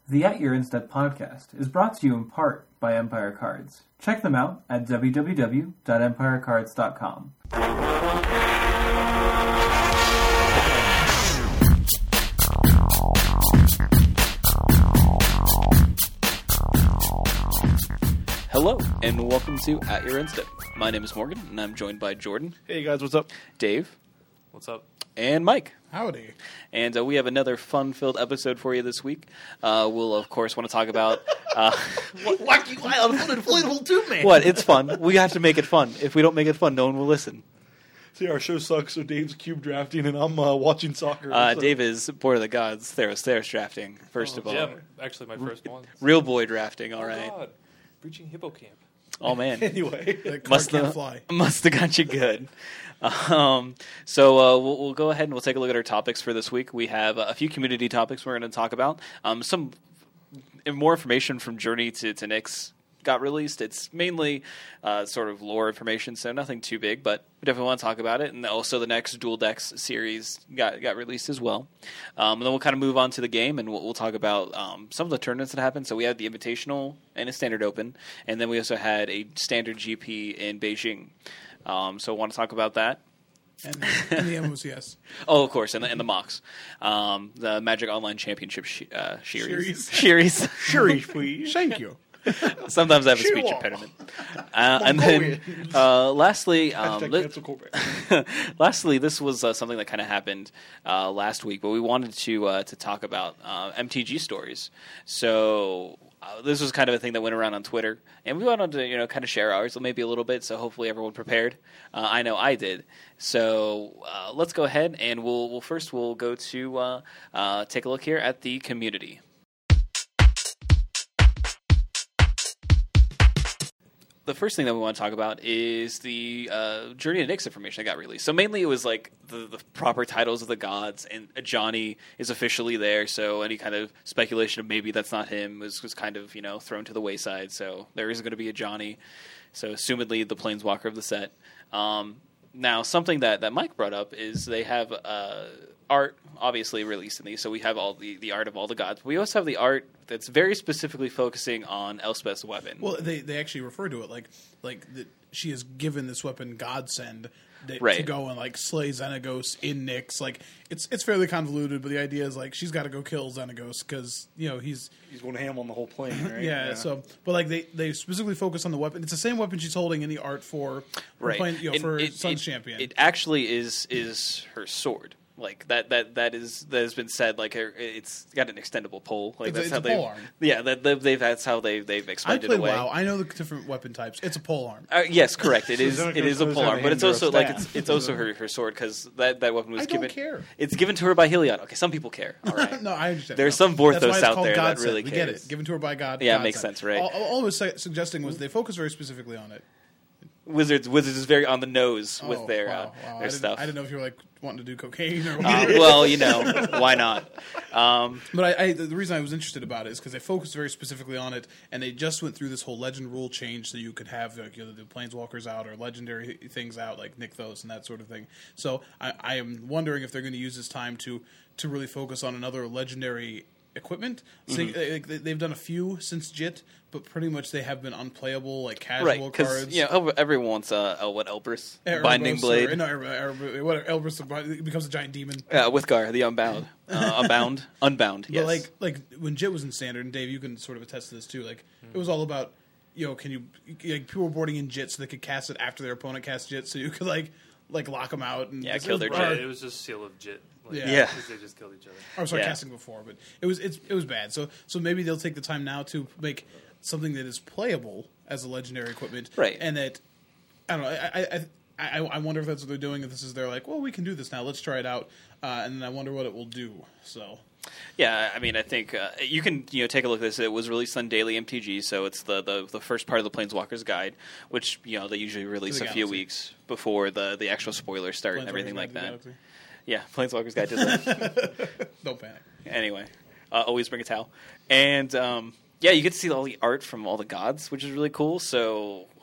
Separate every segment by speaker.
Speaker 1: The At Your Instead podcast is brought to you in part by Empire Cards. Check them out at www.empirecards.com.
Speaker 2: Hello, and welcome to At Your Instead. My name is Morgan, and I'm joined by Jordan.
Speaker 3: Hey guys, what's up?
Speaker 2: Dave.
Speaker 4: What's up?
Speaker 2: And Mike.
Speaker 3: Howdy.
Speaker 2: And we have another fun-filled episode for you this week. We'll, of course, want to talk about...
Speaker 3: Wacky, wild, inflatable tube man.
Speaker 2: What? It's fun. We have to make it fun. If we don't make it fun, no one will listen.
Speaker 3: See, our show sucks, so Dave's cube drafting, and I'm watching soccer. So.
Speaker 2: Dave is Board of the Gods, Theros drafting, first of all.
Speaker 4: Yeah, actually my first one.
Speaker 2: Real boy drafting, all right.
Speaker 4: God. Breaching Hippo Camp.
Speaker 2: Oh, man.
Speaker 3: Anyway.
Speaker 2: Must have got you good. So we'll go ahead and we'll take a look at our topics for this week. We have a few community topics we're going to talk about. Some more information from Journey to Nyx got released. It's mainly sort of lore information, so nothing too big, but we definitely want to talk about it. And also the next Dual Decks series got released as well. And then we'll kind of move on to the game, and we'll talk about some of the tournaments that happened. So we had the Invitational and a Standard Open, and then we also had a Standard GP in Beijing. So I want to talk about that.
Speaker 5: And the MOCS.
Speaker 2: Oh, of course, and the MOCs. The Magic Online Championship series.
Speaker 3: Series, please.
Speaker 5: Thank you.
Speaker 2: Sometimes I have a speech impediment. And then, lastly, lastly, this was something that kind of happened last week, but we wanted to talk about MTG stories. So this was kind of a thing that went around on Twitter, and we wanted to kind of share ours, maybe a little bit. So hopefully everyone prepared. I know I did. So let's go ahead and we'll go to take a look here at the community. The first thing that we want to talk about is the Journey to Nyx information that got released. So mainly it was like the proper titles of the gods, and Ajani is officially there, so any kind of speculation of maybe that's not him was kind of thrown to the wayside. So there is going to be Ajani, so assumedly the Planeswalker of the set. Now, something that Mike brought up is they have art obviously released in these, so we have all the art of all the gods. But we also have the art that's very specifically focusing on Elspeth's weapon.
Speaker 5: Well, they actually refer to it like she is given this weapon Godsend to go and slay Xenagos in Nyx. Like it's fairly convoluted, but the idea is she's got to go kill Xenagos because he's
Speaker 3: going ham on the whole plane, right?
Speaker 5: yeah. So, but they specifically focus on the weapon. It's the same weapon she's holding in the art for Sun's Champion.
Speaker 2: It actually is her sword. Like that has been said. It's got an extendable pole.
Speaker 5: It's a pole arm.
Speaker 2: Yeah, that's how they've explained it away.
Speaker 5: WoW. I know the different weapon types. It's a pole arm.
Speaker 2: Yes, correct. It is. It is a pole arm, but it's also it's also her sword because that weapon was given.
Speaker 5: I don't care.
Speaker 2: It's given to her by Heliod. Okay, some people care. All right.
Speaker 5: No, I understand.
Speaker 2: There's some Vorthos out there that really
Speaker 5: cares. We
Speaker 2: cares.
Speaker 5: get it. Given to her by God.
Speaker 2: Yeah, it makes sense, right?
Speaker 5: All I was suggesting was they focus very specifically on it.
Speaker 2: Wizards is very on the nose with their stuff.
Speaker 5: I didn't know if you were wanting to do cocaine or
Speaker 2: well, why not?
Speaker 5: But the reason I was interested about it is because they focused very specifically on it, and they just went through this whole legend rule change, so you could have the planeswalkers out or legendary things out like Nykthos and that sort of thing. So I am wondering if they're going to use this time to really focus on another legendary equipment. So they've done a few since JIT, but pretty much they have been unplayable, casual cards.
Speaker 2: Everyone wants Elbrus Binding Blade.
Speaker 5: Elbrus becomes a giant demon.
Speaker 2: Withgar, the Unbound. Unbound. Yes.
Speaker 5: But when JIT was in Standard, and Dave, you can sort of attest to this too. It was all about can you people were boarding in JIT so they could cast it after their opponent cast JIT, so you could lock them out and
Speaker 2: kill their JIT.
Speaker 4: It was just Seal of JIT.
Speaker 2: They
Speaker 4: just killed each other.
Speaker 5: I'm sorry, casting before, but it was bad. So maybe they'll take the time now to make something that is playable as a legendary equipment,
Speaker 2: right?
Speaker 5: And that I don't know. I wonder if that's what they're doing. If this is they're well, we can do this now. Let's try it out, and then I wonder what it will do. So.
Speaker 2: Yeah, I mean, I think you can take a look at this. It was released on Daily MTG, so it's the first part of the Planeswalker's Guide, which they usually release a few weeks before the actual spoilers start and everything like that. Yeah, Planeswalker's Guide does that.
Speaker 5: Don't panic.
Speaker 2: Anyway, always bring a towel. And, you get to see all the art from all the gods, which is really cool. So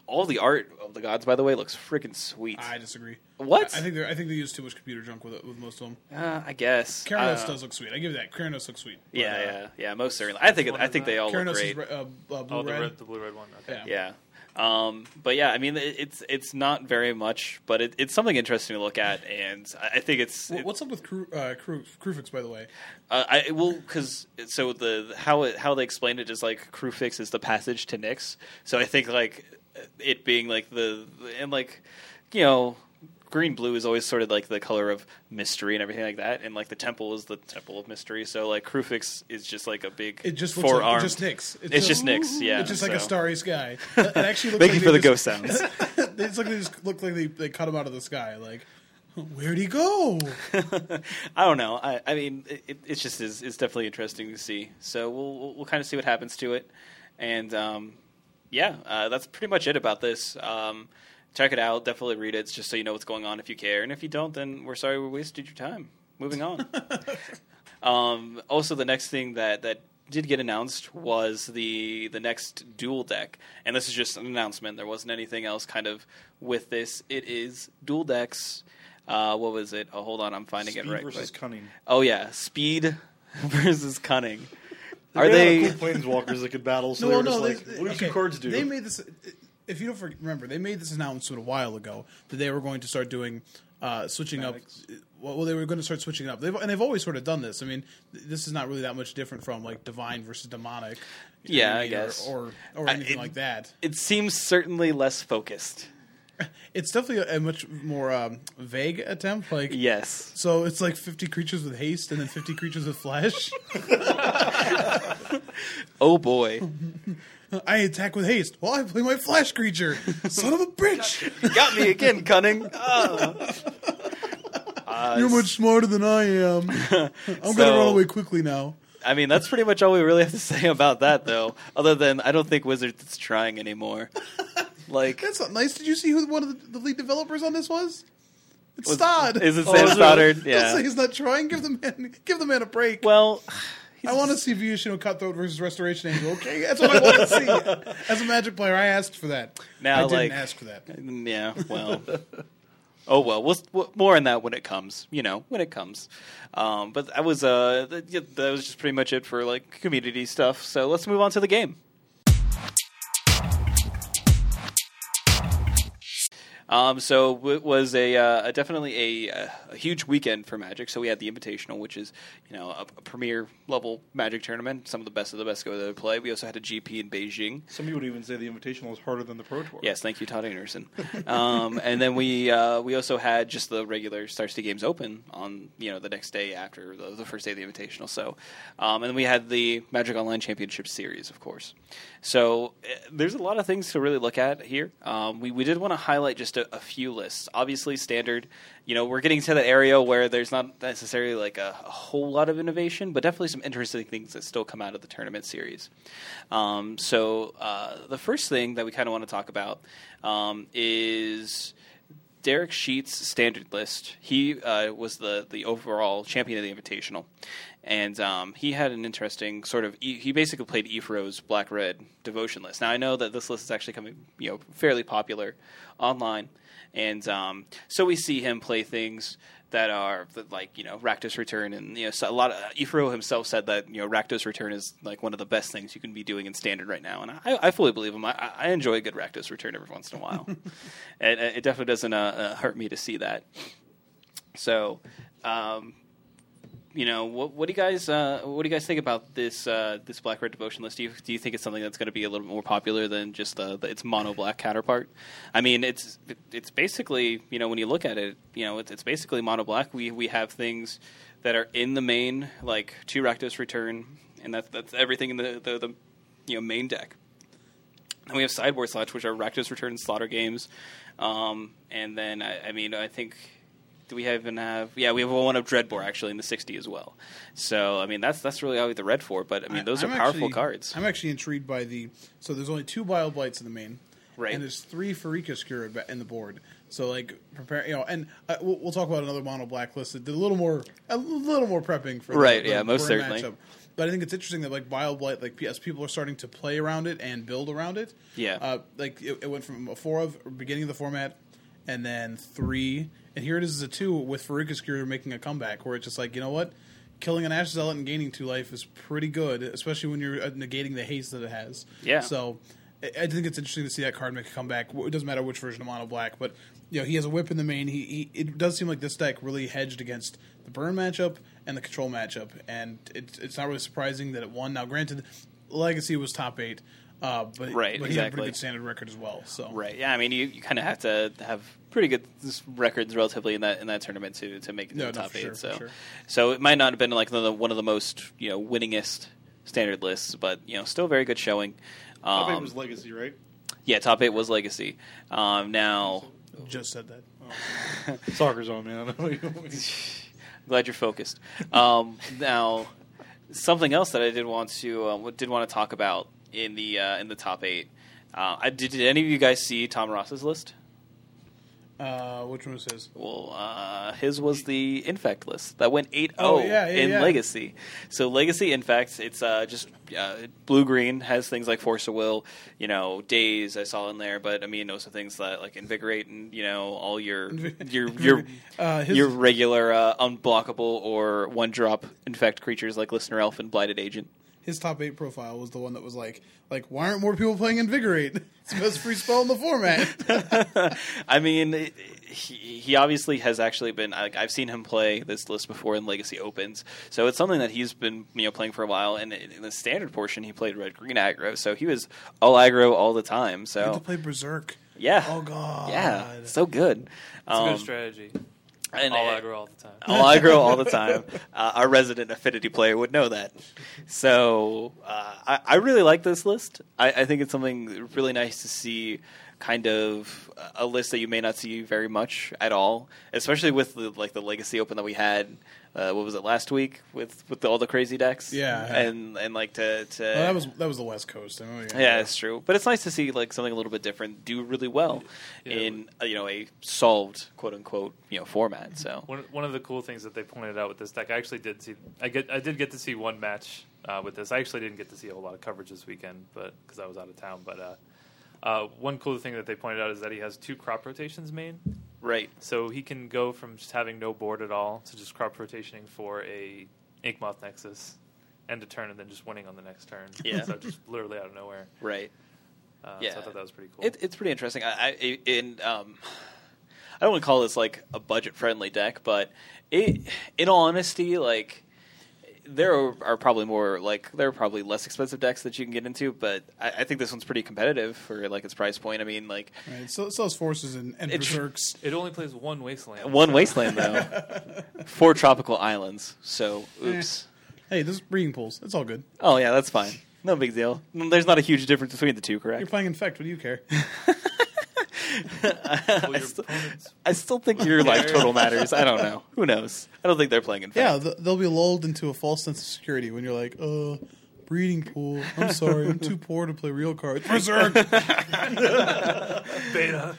Speaker 2: all the art of the gods, by the way, looks freaking sweet.
Speaker 5: I disagree.
Speaker 2: What?
Speaker 5: I think they use too much computer junk with most of them.
Speaker 2: I guess.
Speaker 5: Keranos does look sweet. I give you that. Keranos looks sweet. But,
Speaker 2: Yeah, most certainly. I think they all look
Speaker 5: Keranos
Speaker 2: great.
Speaker 5: is blue red.
Speaker 4: The blue-red one. Okay.
Speaker 5: Yeah.
Speaker 2: But yeah, I mean, it's not very much, but it's something interesting to look at, and I think
Speaker 5: What's up with Crufix, by the way?
Speaker 2: because how they explained it is like Crufix is the passage to Nyx, so I think like it being like and like green blue is always sort of like the color of mystery and everything like that, and like the temple is the temple of mystery. So like Crufix is just like a big
Speaker 5: It just looks
Speaker 2: four-armed.
Speaker 5: Like, just Nyx.
Speaker 2: It's just Nyx, yeah.
Speaker 5: It's just like a
Speaker 2: so.
Speaker 5: starry sky. It actually looks
Speaker 2: Thank
Speaker 5: like
Speaker 2: you for the
Speaker 5: they
Speaker 2: ghost sounds.
Speaker 5: It's like they just look like they cut him out of the sky. Like, where'd he go?
Speaker 2: I don't know. I mean, it's just it's definitely interesting to see. So we'll kind of see what happens to it, and that's pretty much it about this. Check it out. Definitely read it, just so you know what's going on if you care. And if you don't, then we're sorry we wasted your time. Moving on. Also, the next thing that did get announced was the next dual deck. And this is just an announcement. There wasn't anything else kind of with this. It is dual decks. What was it? Oh, hold on. I'm finding it right
Speaker 3: versus
Speaker 2: quick.
Speaker 3: cunning.
Speaker 2: Oh, yeah. Speed versus cunning.
Speaker 3: Are they cool planeswalkers that could battle? So what do two cards do?
Speaker 5: They made this. If you don't remember, they made this announcement a while ago that they were going to start doing switching up. Well, they were going to start switching up, they've always sort of done this. I mean, this is not really that much different from like divine versus demonic.
Speaker 2: Yeah, I guess,
Speaker 5: or anything like that.
Speaker 2: It seems certainly less focused.
Speaker 5: It's definitely a much more vague attempt. Like
Speaker 2: yes,
Speaker 5: so it's like 50 creatures with haste and then 50 creatures with flash.
Speaker 2: Oh boy.
Speaker 5: I attack with haste. Well, I play my flash creature. Son of a bitch!
Speaker 2: Got me again, cunning.
Speaker 5: You're much smarter than I am. I'm gonna run away quickly now.
Speaker 2: I mean, that's pretty much all we really have to say about that, though. Other than I don't think Wizards is trying anymore. Like
Speaker 5: that's not nice. Did you see who one of the lead developers on this was? It's Stodd.
Speaker 2: Is it Sam Stoddard? Yeah.
Speaker 5: Don't say he's not trying. Give the man a break.
Speaker 2: Well.
Speaker 5: I want to see Viashino Cutthroat versus Restoration Angel. Okay, that's what I want to see. As a Magic player, I asked for that.
Speaker 2: Now,
Speaker 5: I didn't ask for that.
Speaker 2: Yeah, well. Oh well, we'll more on that when it comes. When it comes. But that was just pretty much it for like community stuff. So let's move on to the game. So it was definitely a huge weekend for Magic. So we had the Invitational, which is a premier level Magic tournament. Some of the best go there to play. We also had a GP in Beijing.
Speaker 3: Some people would even say the Invitational is harder than the Pro Tour.
Speaker 2: Yes, thank you, Todd Anderson. And then we also had just the regular Star City Games Open on the next day after the first day of the Invitational. So and then we had the Magic Online Championship Series, of course. So there's a lot of things to really look at here. We did want to highlight just a few lists. Obviously, standard. We're getting to that area where there's not necessarily like a whole lot of innovation, but definitely some interesting things that still come out of the tournament series. So the first thing that we kind of want to talk about is Derek Sheets' standard list. He was the overall champion of the Invitational. And he had an interesting sort of... He basically played Ephro's Black-Red Devotion list. Now, I know that this list is actually coming fairly popular online. And so we see him play things that are like, Rakdos Return. And, so a lot of... Ephro himself said that, Rakdos Return is like one of the best things you can be doing in Standard right now. And I fully believe him. I enjoy a good Rakdos Return every once in a while. And it definitely doesn't hurt me to see that. So... what do you guys think about this this Black-Red Devotion list? Do you think it's something that's going to be a little bit more popular than just its mono black counterpart? I mean, it's basically when you look at it, it's basically mono black. We have things that are in the main, like 2 Rakdos Return, and that's everything in the main deck. And we have sideboard slots, which are Rakdos Return and Slaughter Games, and then I think. Do we even have? Yeah, we have one of Dreadbore actually in the 60 as well. So I mean that's really all we have the red for. But I mean those are powerful cards.
Speaker 5: I'm actually intrigued by so there's only 2 Bile Blights in the main,
Speaker 2: right?
Speaker 5: And there's 3 Pharika Skira in the board. So like prepare, and we'll talk about another mono black list that did a little more prepping for
Speaker 2: right.
Speaker 5: the
Speaker 2: most certainly.
Speaker 5: matchup. But I think it's interesting that like Wild Blight, like as people are starting to play around it and build around it.
Speaker 2: Yeah.
Speaker 5: Like it went from a 4 of beginning of the format, and then 3, and here it is as a 2 with Farouk Askir making a comeback, where it's just like, you know what, killing an Ash Zealot and gaining 2 life is pretty good, especially when you're negating the haste that it has.
Speaker 2: Yeah.
Speaker 5: So I think it's interesting to see that card make a comeback. It doesn't matter which version of Mono Black, but you know he has a whip in the main. It does seem like this deck really hedged against the burn matchup and the control matchup, and it's not really surprising that it won. Now, granted, Legacy was top 8, but he had a
Speaker 2: exactly.
Speaker 5: pretty good standard record as well. So
Speaker 2: Right. Yeah. I mean, you kind of have to have pretty good records relatively in that tournament to make it to the top 8. So it might not have been like one of the most winningest standard lists, but still very good showing.
Speaker 3: Top 8 was Legacy, right?
Speaker 2: Yeah, top 8 was Legacy. Now,
Speaker 5: just said that.
Speaker 3: Soccer's on, man.
Speaker 2: glad you're focused. Now, something else that I did want to talk about in the top 8. Did any of you guys see Tom Ross's list?
Speaker 5: Which one was his?
Speaker 2: Well, his was the Infect list that went 8-0 in Legacy. So Legacy Infect, it's just blue-green, has things like Force of Will, Daze I saw in there, but I mean also things like Invigorate and all your regular unblockable or one-drop Infect creatures like Listener Elf and Blighted Agent.
Speaker 5: His top 8 profile was the one that was like, why aren't more people playing Invigorate? It's the best free spell in the format.
Speaker 2: I mean, he obviously has actually been. I've seen him play this list before in Legacy Opens, so it's something that he's been playing for a while. And in the standard portion, he played red green aggro, so he was all aggro all the time. So
Speaker 5: he had to play Berserk.
Speaker 2: Yeah.
Speaker 5: Oh god.
Speaker 2: Yeah. So good.
Speaker 4: It's a good strategy.
Speaker 2: And
Speaker 4: all aggro all the time.
Speaker 2: All aggro all the time. Our resident Affinity player would know that. So I really like this list. I think it's something really nice to see, kind of a list that you may not see very much at all, especially with the Legacy Open that we had. What was it, last week with all the crazy decks?
Speaker 5: Yeah.
Speaker 2: And like to
Speaker 5: well, that was the West Coast. I mean,
Speaker 2: yeah, it's true. But it's nice to see something a little bit different do really well in a solved quote unquote format. So
Speaker 4: one of the cool things that they pointed out with this deck, I actually did see. I did get to see one match with this. I actually didn't get to see a whole lot of coverage this weekend, but because I was out of town. But one cool thing that they pointed out is that he has 2 crop rotations main.
Speaker 2: Right.
Speaker 4: So he can go from just having no board at all to just crop rotationing for a Inkmoth Nexus, end of turn, and then just winning on the next turn.
Speaker 2: Yeah.
Speaker 4: So just literally out of nowhere.
Speaker 2: Right.
Speaker 4: Yeah. So I thought that was pretty cool.
Speaker 2: It's pretty interesting. I don't want to call this like a budget-friendly deck, but in all honesty, there are probably less expensive decks that you can get into, but I think this one's pretty competitive for its price point. I mean,
Speaker 5: right, so it sells Forces and Berserks.
Speaker 4: It only plays one Wasteland.
Speaker 2: One Wasteland though, 4 tropical islands. So oops.
Speaker 5: Hey, this is breeding pools. It's all good.
Speaker 2: Oh yeah, that's fine. No big deal. There's not a huge difference between the two, correct?
Speaker 5: You're playing Infect. What do you care?
Speaker 2: I still think your life total matters. I don't know. Who knows? I don't think they're playing Infect.
Speaker 5: Yeah, they'll be lulled into a false sense of security when you're like, breeding pool. I'm sorry, I'm too poor to play real cards. Berserk!
Speaker 4: Beta.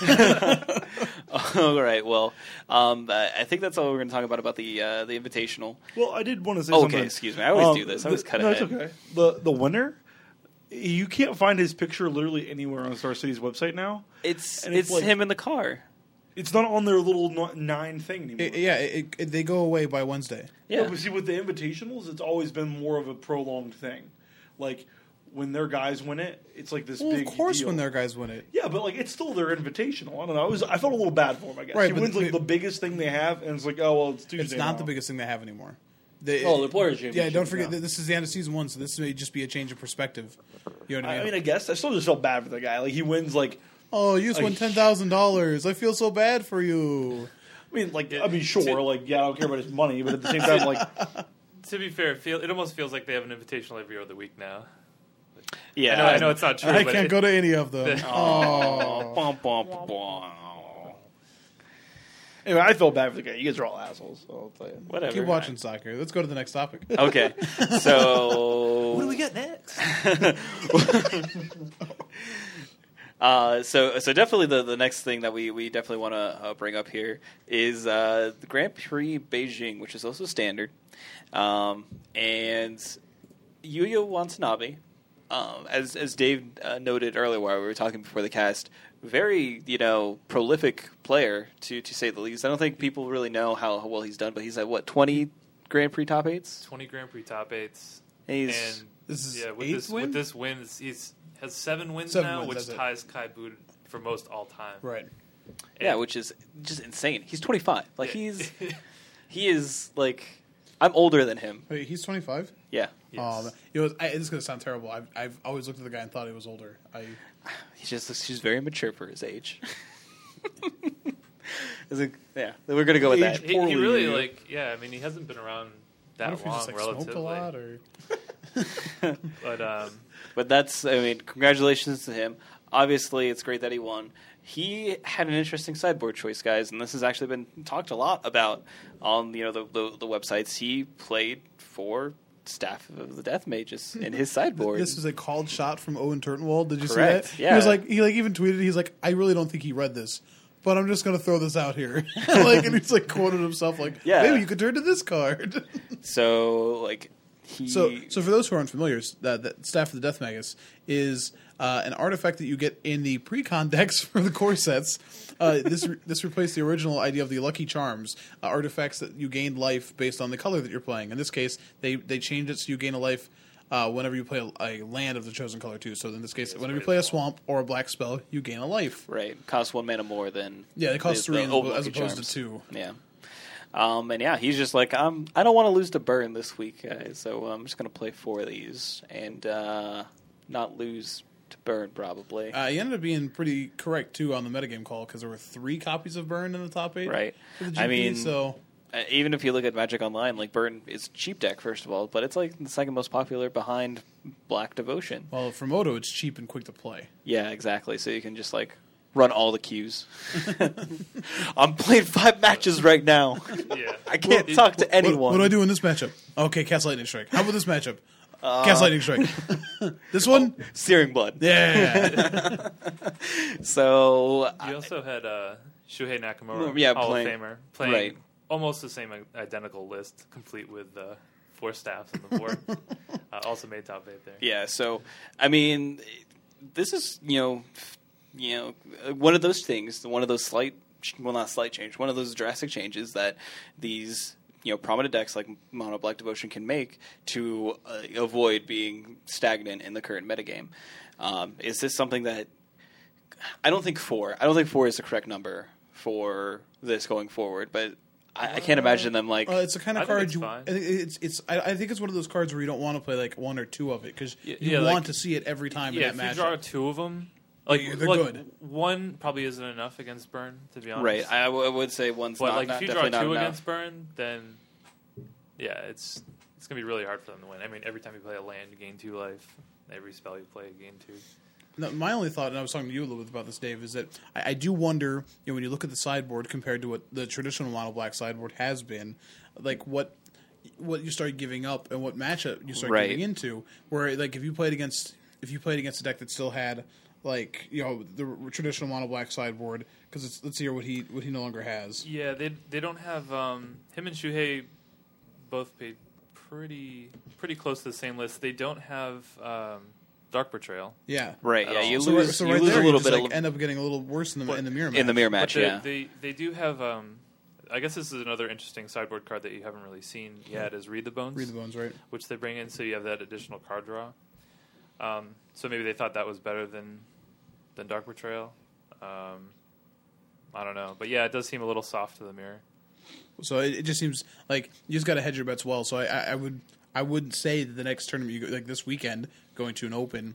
Speaker 2: All right, well, I think that's all we're going to talk about the Invitational.
Speaker 3: Well, I did want to say something.
Speaker 2: Okay, excuse me. I always do this. I always cut ahead.
Speaker 3: It's okay. The winner, you can't find his picture literally anywhere on Star City's website now.
Speaker 2: It's him in the car.
Speaker 3: It's not on their little 9 thing anymore.
Speaker 5: They go away by Wednesday.
Speaker 2: Yeah.
Speaker 3: But see, with the Invitationals, it's always been more of a prolonged thing. Like, when their guys win it, it's like this big deal.
Speaker 5: Of course when their guys win it.
Speaker 3: Yeah, but it's still their Invitational. I don't know. I felt a little bad for him, I guess.
Speaker 5: Right,
Speaker 3: he wins the biggest thing they have, and it's like, oh, well, it's Tuesday
Speaker 5: It's not
Speaker 3: now.
Speaker 5: the biggest thing they have anymore.
Speaker 3: The Players' Championship.
Speaker 5: Yeah, don't forget that this is the end of Season 1, so this may just be a change of perspective. You know what I mean?
Speaker 3: I guess. I still just felt bad for the guy. He wins,
Speaker 5: oh, you just won $10,000. I feel so bad for you.
Speaker 3: Sure. I don't care about his money, but at the same time,
Speaker 4: To be fair, it almost feels like they have an invitational every other week now.
Speaker 2: Yeah,
Speaker 4: I know it's not true.
Speaker 5: I can't go to any of them.
Speaker 3: Anyway, I felt bad for the guy. You guys are all assholes, so I'll tell you.
Speaker 2: Whatever.
Speaker 5: Keep watching soccer. Let's go to the next topic.
Speaker 2: Okay, so
Speaker 4: What do we get next?
Speaker 2: So definitely the next thing that we definitely want to bring up here is the Grand Prix Beijing, which is also standard, and Yuya Watanabe, as Dave noted earlier while we were talking before the cast, very prolific player to say the least. I don't think people really know how well he's done, but he's at 20 Grand Prix top 8s.
Speaker 4: 20 Grand Prix top 8s.
Speaker 2: And
Speaker 5: This is
Speaker 4: with this win, he's has 7 wins
Speaker 5: 7
Speaker 4: now,
Speaker 5: wins,
Speaker 4: which
Speaker 5: that's it.
Speaker 4: ties Kai Bud for most all time.
Speaker 5: Right.
Speaker 2: yeah, which is just insane. He's 25. Like
Speaker 4: Yeah.
Speaker 2: he is like I'm older than him.
Speaker 5: Wait, he's 25.
Speaker 2: Yeah,
Speaker 4: Yes.
Speaker 5: Oh, man. This is gonna sound terrible. I've always looked at the guy and thought he was older.
Speaker 2: he's very mature for his age. Yeah, we're gonna go with that.
Speaker 3: Age-
Speaker 4: He
Speaker 3: Poorly,
Speaker 4: really
Speaker 3: yeah.
Speaker 4: I mean, he hasn't been around
Speaker 5: What
Speaker 4: that
Speaker 5: if he
Speaker 4: long,
Speaker 5: just like
Speaker 4: relatively.
Speaker 5: smoked a lot, or
Speaker 4: But
Speaker 2: But congratulations to him. Obviously, it's great that he won. He had an interesting sideboard choice, guys, and this has actually been talked a lot about on the websites. He played for Staff of the Death Mages in his sideboard.
Speaker 5: this was a called shot from Owen Turtenwald. Did you
Speaker 2: Correct,
Speaker 5: see that?
Speaker 2: yeah.
Speaker 5: He was like, he even tweeted. He's like, I really don't think he read this, but I'm just gonna throw this out here. And he's like quoted himself like,
Speaker 2: Yeah.
Speaker 5: maybe you could turn to this card.
Speaker 2: So
Speaker 5: So for those who aren't familiar, that Staff of the Death Magus is an artifact that you get in the pre-con decks for the core sets. This replaced the original idea of the Lucky Charms, artifacts that you gain life based on the color that you're playing. In this case, they changed it so you gain a life whenever you play a land of the chosen color too. So in this case, whenever you play a swamp or a black spell, you gain a life.
Speaker 2: right, costs 1 mana more than
Speaker 5: Yeah, it costs
Speaker 2: the
Speaker 5: 3
Speaker 2: old
Speaker 5: as
Speaker 2: Lucky
Speaker 5: opposed
Speaker 2: Charms.
Speaker 5: to 2.
Speaker 2: Yeah. And yeah, he's just like, I don't want to lose to Burn this week, guys, so I'm just going to play 4 of these and not lose to Burn, probably.
Speaker 5: He ended up being pretty correct too on the metagame call because there were 3 copies of Burn in the top 8.
Speaker 2: Right.
Speaker 5: For the GP,
Speaker 2: I mean,
Speaker 5: so
Speaker 2: even if you look at Magic Online, like Burn is cheap deck, first of all, but it's like the second most popular behind Black Devotion.
Speaker 5: well, for Moto, it's cheap and quick to play.
Speaker 2: Yeah, exactly. So you can just like run all the queues. I'm playing 5 matches right now.
Speaker 4: yeah,
Speaker 2: I can't talk to anyone.
Speaker 5: What do I do in this matchup? Okay, Cast Lightning Strike. How about this matchup? Cast Lightning Strike. This one?
Speaker 2: Searing Blood.
Speaker 5: Yeah.
Speaker 2: So
Speaker 4: you also had Shuhei Nakamura,
Speaker 2: Yeah,
Speaker 4: Hall
Speaker 2: playing-
Speaker 4: of Famer, playing
Speaker 2: right.
Speaker 4: almost the same identical list, complete with 4 staffs on the board. Also made top 8 there.
Speaker 2: yeah, so I mean, this is one of those things, one of those not slight change, one of those drastic changes that these prominent decks like Mono Black Devotion can make to avoid being stagnant in the current metagame. Is this something that I don't think 4 is the correct number for this going forward, but I can't imagine them like
Speaker 5: It's the kind of
Speaker 4: I think
Speaker 5: card
Speaker 4: it's
Speaker 5: you.
Speaker 4: fine.
Speaker 5: I think it's one of those cards where you don't want to play like 1 or 2 of it because you
Speaker 4: Yeah,
Speaker 5: want
Speaker 4: like-
Speaker 5: to see it every time
Speaker 4: Yeah,
Speaker 5: in
Speaker 4: if
Speaker 5: that
Speaker 4: you draw
Speaker 5: matchup.
Speaker 4: 2 of them,
Speaker 5: They're good.
Speaker 4: 1 probably isn't enough against Burn, to be honest.
Speaker 2: right. I would say one's
Speaker 4: But
Speaker 2: not
Speaker 4: if you draw
Speaker 2: definitely
Speaker 4: 2
Speaker 2: not enough.
Speaker 4: against Burn, then yeah, it's gonna be really hard for them to win. I mean, every time you play a land, you gain 2 life. Every spell you play, you gain 2.
Speaker 5: No, my only thought, and I was talking to you a little bit about this, Dave, is that I do wonder, when you look at the sideboard compared to what the traditional mono black sideboard has been, like what you start giving up and what matchup you start
Speaker 2: Right.
Speaker 5: getting into. Where like if you played against a deck that still had like the traditional mono black sideboard, because let's hear what he no longer has.
Speaker 4: Yeah, they don't have him and Shuhei both paid pretty close to the same list. They don't have Dark Betrayal.
Speaker 5: Yeah,
Speaker 2: Right, yeah, you
Speaker 5: So
Speaker 2: lose,
Speaker 5: right
Speaker 2: you lose
Speaker 5: there,
Speaker 2: a little
Speaker 5: just,
Speaker 2: bit
Speaker 5: like, end up getting a little worse in the mirror match.
Speaker 2: in the mirror
Speaker 4: But
Speaker 2: match, yeah.
Speaker 4: they do have. I guess this is another interesting sideboard card that you haven't really seen yet. Is Read the Bones,
Speaker 5: Read the Bones, right?
Speaker 4: which they bring in, so you have that additional card draw. So maybe they thought that was better than Dark Betrayal. I don't know, but yeah, it does seem a little soft to the mirror.
Speaker 5: So it just seems like you just got to hedge your bets well. So I would say that the next tournament you go, like this weekend going to an open,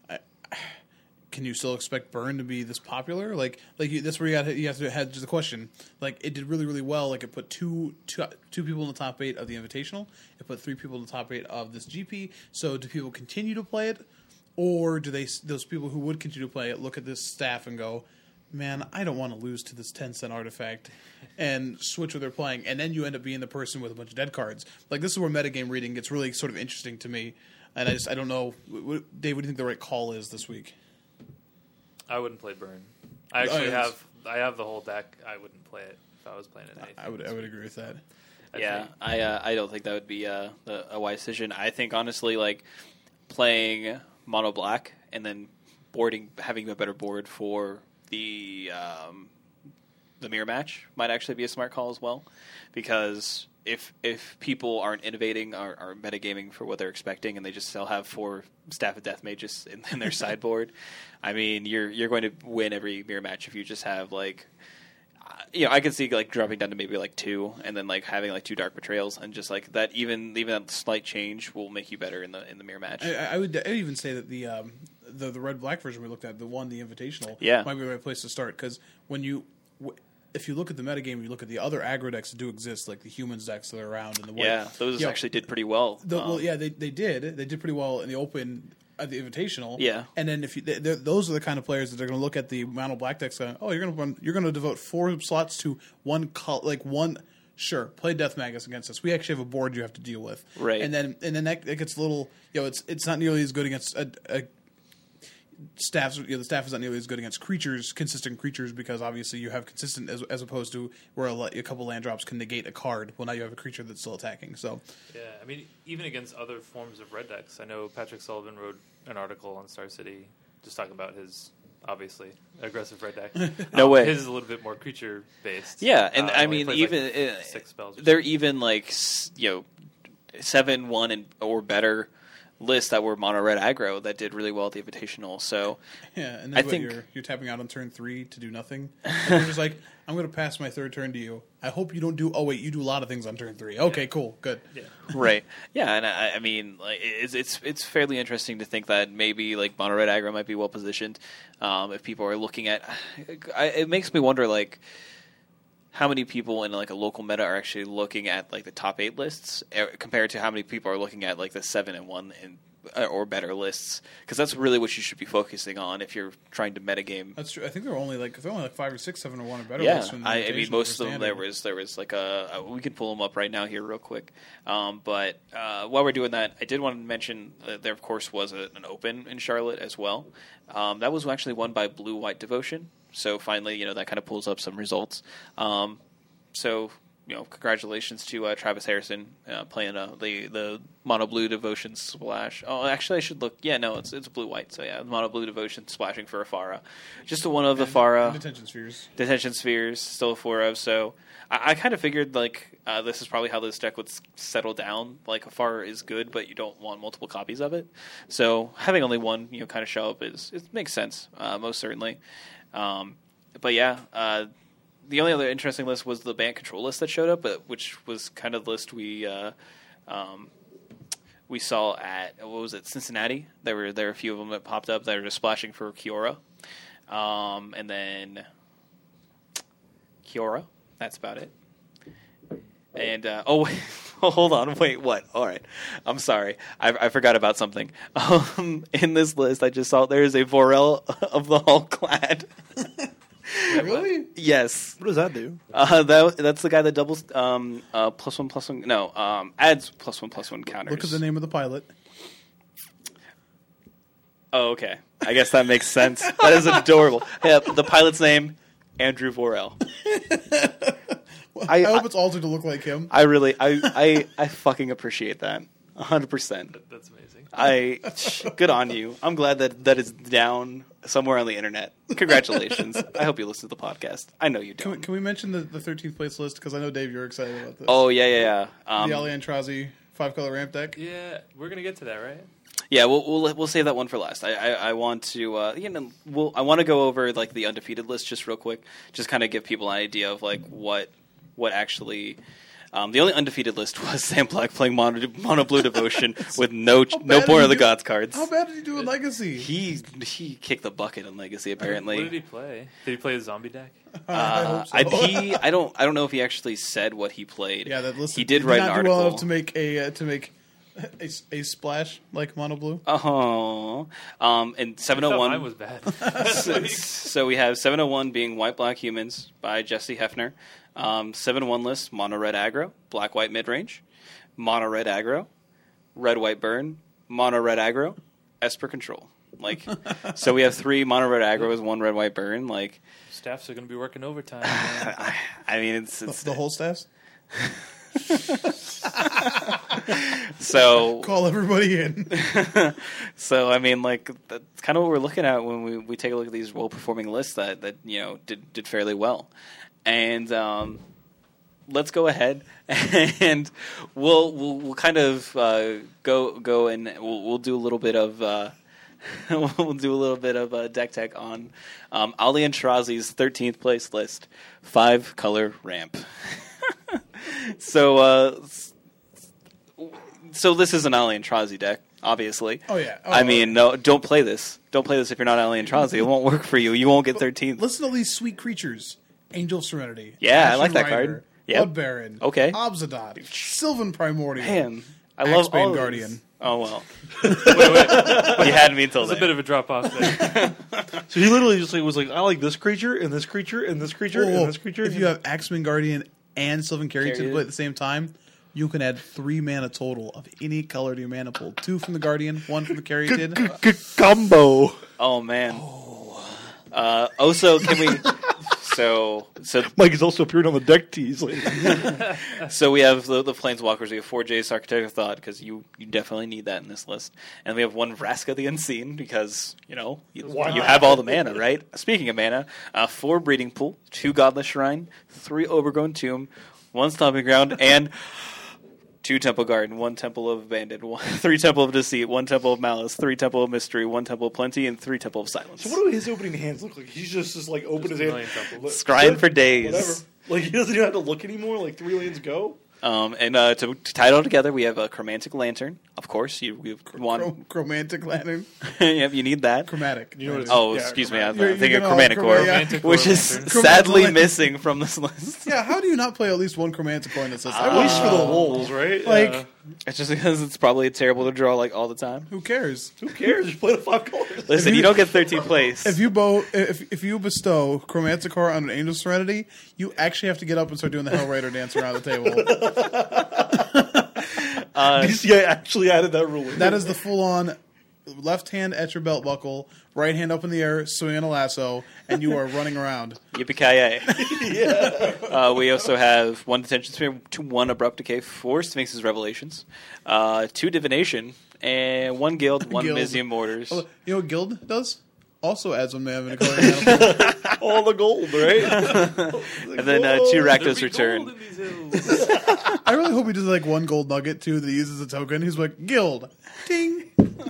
Speaker 5: can you still expect Burn to be this popular? That's where you have to hedge the question. Like it did really well. Like it put two people in the top 8 of the Invitational. It put 3 people in the top 8 of this GP. So do people continue to play it, or do those people who would continue to play it look at this staff and go, man, I don't want to lose to this 10-cent artifact, and switch what they're playing, and then you end up being the person with a bunch of dead cards. Like, this is where metagame reading gets really sort of interesting to me, and I don't know, Dave, what do you think the right call is this week?
Speaker 4: I wouldn't play Burn. I actually
Speaker 5: yes.
Speaker 4: have the whole deck. I wouldn't play it if I was playing it.
Speaker 5: I would agree with that.
Speaker 2: I don't think that would be a wise decision. I think honestly, like playing mono black and then having a better board for the mirror match might actually be a smart call as well, because if people aren't innovating or metagaming for what they're expecting, and they just still have 4 Staff of Death Mages in their sideboard, I mean, you're going to win every mirror match if you just have like, I could see like dropping down to maybe like 2, and then like having like 2 Dark Betrayals, and just like that, even that slight change will make you better in the mirror match.
Speaker 5: I'd even say that the red black version we looked at, the Invitational, might be the right place to start, because if you look at the metagame, you look at the other aggro decks that do exist, like the humans decks that are around in the white.
Speaker 2: Yeah, those actually did pretty well.
Speaker 5: They did. They did pretty well in the open, the Invitational.
Speaker 2: Yeah,
Speaker 5: and then those are the kind of players that are going to look at the mono black decks going, oh, you're going to devote 4 slots to one. Sure, play Death Magus against us. We actually have a board you have to deal with,
Speaker 2: right?
Speaker 5: And then that gets a little, it's not nearly as good against a staffs. The staff is not nearly as good against consistent creatures, because obviously you have consistent as opposed to where a couple land drops can negate a card. Well, now you have a creature that's still attacking. So
Speaker 4: yeah, I mean, even against other forms of red decks, I know Patrick Sullivan wrote an article on Star City just talking about his obviously aggressive red deck.
Speaker 2: No way.
Speaker 4: His is a little bit more creature based.
Speaker 2: Yeah, and I mean, even
Speaker 4: like 6 spells.
Speaker 2: They're even like 7-1 or better lists that were mono red aggro that did really well at the Invitational. So
Speaker 5: yeah, and then I think you're tapping out on turn 3 to do nothing. And you're just like, I'm going to pass my 3rd turn to you. I hope you don't do. Oh wait, you do a lot of things on turn 3. Okay, cool, good.
Speaker 4: Yeah.
Speaker 2: Right. Yeah, and I mean, like, it's fairly interesting to think that maybe like mono red aggro might be well positioned. If people are looking at, it makes me wonder like how many people in like a local meta are actually looking at like the top 8 lists compared to how many people are looking at like the 7-1 or better lists, because that's really what you should be focusing on if you're trying to metagame.
Speaker 5: That's true. I think there were only like 5 or 6 7-1 or better lists.
Speaker 2: I mean, most of them there was like we can pull them up right now here real quick. But while we're doing that, I did want to mention that there of course was an open in Charlotte as well. That was actually won by Blue White Devotion. So finally, that kind of pulls up some results. Congratulations to Travis Harrison playing the Mono Blue Devotion Splash. Oh, actually, I should look. Yeah, no, it's Blue White. So yeah, Mono Blue Devotion splashing for a Pharah. Just a one of the Pharah.
Speaker 5: Detention Spheres.
Speaker 2: Detention Spheres, still a 4 of. So I kind of figured this is probably how this deck would settle down. Like a Pharah is good, but you don't want multiple copies of it. So having only one, kind of show up it makes sense, most certainly. But yeah. The only other interesting list was the Bant Control list that showed up, which was kind of the list we saw at Cincinnati. There were a few of them that popped up that were just splashing for Kiora, and then Kiora. That's about it. And hold on, wait, what? All right, I'm sorry, I forgot about something. In this list, I just saw there is a Vorel of the Hulk-clad.
Speaker 5: Really?
Speaker 2: Yes.
Speaker 6: What does that do?
Speaker 2: That's the guy that doubles +1/+1. No, adds +1/+1 counters.
Speaker 5: Look at the name of the pilot.
Speaker 2: Oh, okay. I guess that makes sense. That is adorable. Yeah, the pilot's name, Andrew Vorel.
Speaker 5: I hope it's altered to look like him.
Speaker 2: I really, I fucking appreciate that. 100%.
Speaker 4: That's amazing.
Speaker 2: Good on you. I'm glad that is down somewhere on the internet. Congratulations. I hope you listen to the podcast. I know you don't.
Speaker 5: Can we mention the 13th place list? Because I know, Dave, you're excited about this.
Speaker 2: Oh, yeah.
Speaker 5: The Ali Antrazi 5-color ramp deck.
Speaker 4: Yeah, we're going to get to that, right?
Speaker 2: Yeah, we'll save that one for last. I want to I want to go over like the undefeated list just real quick, just kind of give people an idea of like what actually. The only undefeated list was Sam Black playing Mono Blue Devotion with no Born of the Gods cards.
Speaker 5: How bad did he do in Legacy?
Speaker 2: He kicked the bucket in Legacy apparently.
Speaker 4: What did he play? Did he play the zombie deck?
Speaker 5: I hope so.
Speaker 2: I don't know if he actually said what he played.
Speaker 5: Yeah, that list.
Speaker 2: He did write an
Speaker 5: not
Speaker 2: article
Speaker 5: do well enough to make a splash like Mono Blue.
Speaker 2: And 701.
Speaker 4: Mine was bad.
Speaker 2: So we have 701 being White Black Humans by Jesse Hefner. 7-1 list, Mono Red Aggro, Black White Midrange, Mono Red Aggro, Red White Burn, Mono Red Aggro, Esper Control. Like, so we have 3 mono red aggros, 1 red white burn. Like,
Speaker 4: Staffs are going to be working overtime.
Speaker 2: I mean, it's
Speaker 5: The whole staffs?
Speaker 2: so.
Speaker 5: Call everybody in.
Speaker 2: So I mean, like, that's kind of what we're looking at when we take a look at these well-performing lists that did fairly well, and let's go ahead and we'll kind of go and we'll do a little bit of deck tech on Ali Antrazi's 13th place list, 5-color ramp. So this is an Ali Antrazi deck, obviously.
Speaker 5: Oh, yeah.
Speaker 2: I mean, no, don't play this. Don't play this if you're not Ali Antrazi. It won't work for you. You won't get 13th.
Speaker 5: Listen to these sweet creatures. Angel of Serenity.
Speaker 2: Yeah, I
Speaker 5: Ashen
Speaker 2: like that
Speaker 5: Rider,
Speaker 2: card. Yep.
Speaker 5: Blood Baron.
Speaker 2: Okay.
Speaker 5: Obzadot. Sylvan Primordial.
Speaker 2: Man, I love
Speaker 5: Axebane
Speaker 2: all of
Speaker 5: Guardian.
Speaker 2: these. Oh, well. wait. You had me until
Speaker 4: There's a
Speaker 2: then.
Speaker 4: bit of a drop off there.
Speaker 3: So he literally just was like, I like this creature and this creature and this creature
Speaker 5: Whoa,
Speaker 3: and this creature.
Speaker 5: If you have Axeman Guardian and Sylvan Carrier to
Speaker 2: Carrier.
Speaker 5: play at the same time, you can add 3 mana total of any color to your mana pool. 2 from the Guardian, 1 from the Caryatid.
Speaker 3: Combo.
Speaker 2: Oh, man. Also, can we... So
Speaker 3: Mike has also appeared on the deck tease lately.
Speaker 2: So we have the Planeswalkers. We have 4 Jace Architect of Thought, because you definitely need that in this list. And we have 1 Vraska the Unseen, because, you
Speaker 3: Why not?
Speaker 2: have all the mana, right? Speaking of mana, 4 Breeding Pool, 2 Godless Shrine, 3 Overgrown Tomb, 1 Stomping Ground, and 2 Temple Garden, 1 Temple of Abandon, 3 Temple of Deceit, 1 Temple of Malice, 3 Temple of Mystery, 1 Temple of Plenty, and 3 Temple of Silence.
Speaker 3: So what do his opening hands look like? He's just like open
Speaker 4: Just
Speaker 3: his
Speaker 4: a million
Speaker 3: hand.
Speaker 4: temples.
Speaker 2: Scrying for days.
Speaker 3: Whatever. Like he doesn't even have to look anymore. Like 3 lanes go.
Speaker 2: And to tie it all together, we have a Chromantic Lantern. Of course, you want...
Speaker 5: Chromantic Lantern.
Speaker 2: Yep, you need that.
Speaker 5: Chromatic.
Speaker 3: You know what it is?
Speaker 2: Oh,
Speaker 3: Yeah,
Speaker 2: excuse me.
Speaker 3: Chromatic.
Speaker 2: I'm
Speaker 5: You're
Speaker 2: thinking of
Speaker 5: gonna
Speaker 2: Chromatic
Speaker 5: all
Speaker 2: Core,
Speaker 5: Chromatic
Speaker 2: which is
Speaker 4: Lantern.
Speaker 2: sadly
Speaker 5: Chromatic-
Speaker 2: missing from this list.
Speaker 5: Yeah, how do you not play at least 1 Chromantic coin that says
Speaker 3: At least for the lulz, right?
Speaker 5: Like-
Speaker 3: Yeah.
Speaker 2: It's just because it's probably terrible to draw all the time.
Speaker 5: Who cares?
Speaker 3: Who cares? Just play the 5 colors.
Speaker 2: Listen, you don't get 13th place.
Speaker 5: If you bestow Chromanticore on an Angel of Serenity, you actually have to get up and start doing the Hellrider dance around the table.
Speaker 3: DCI actually added that rule.
Speaker 5: That is the full-on left hand at your belt buckle, right hand up in the air, swinging a lasso, and you are running around.
Speaker 2: Yippee-ki-yay. We also have 1 Detention Sphere, 1 Abrupt Decay, 4 Sphinx's Revelations, 2 Divination, and 1 Guild, 1
Speaker 5: Guild.
Speaker 2: Mizium Mortars.
Speaker 5: Oh, you know what Guild does? Also adds 1 mana in a color mana pool.
Speaker 3: all the gold, right?
Speaker 2: And then 2 Rakdos Return.
Speaker 5: I really hope he does like 1 gold nugget too that he uses as a token. He's like, Guild. Ding.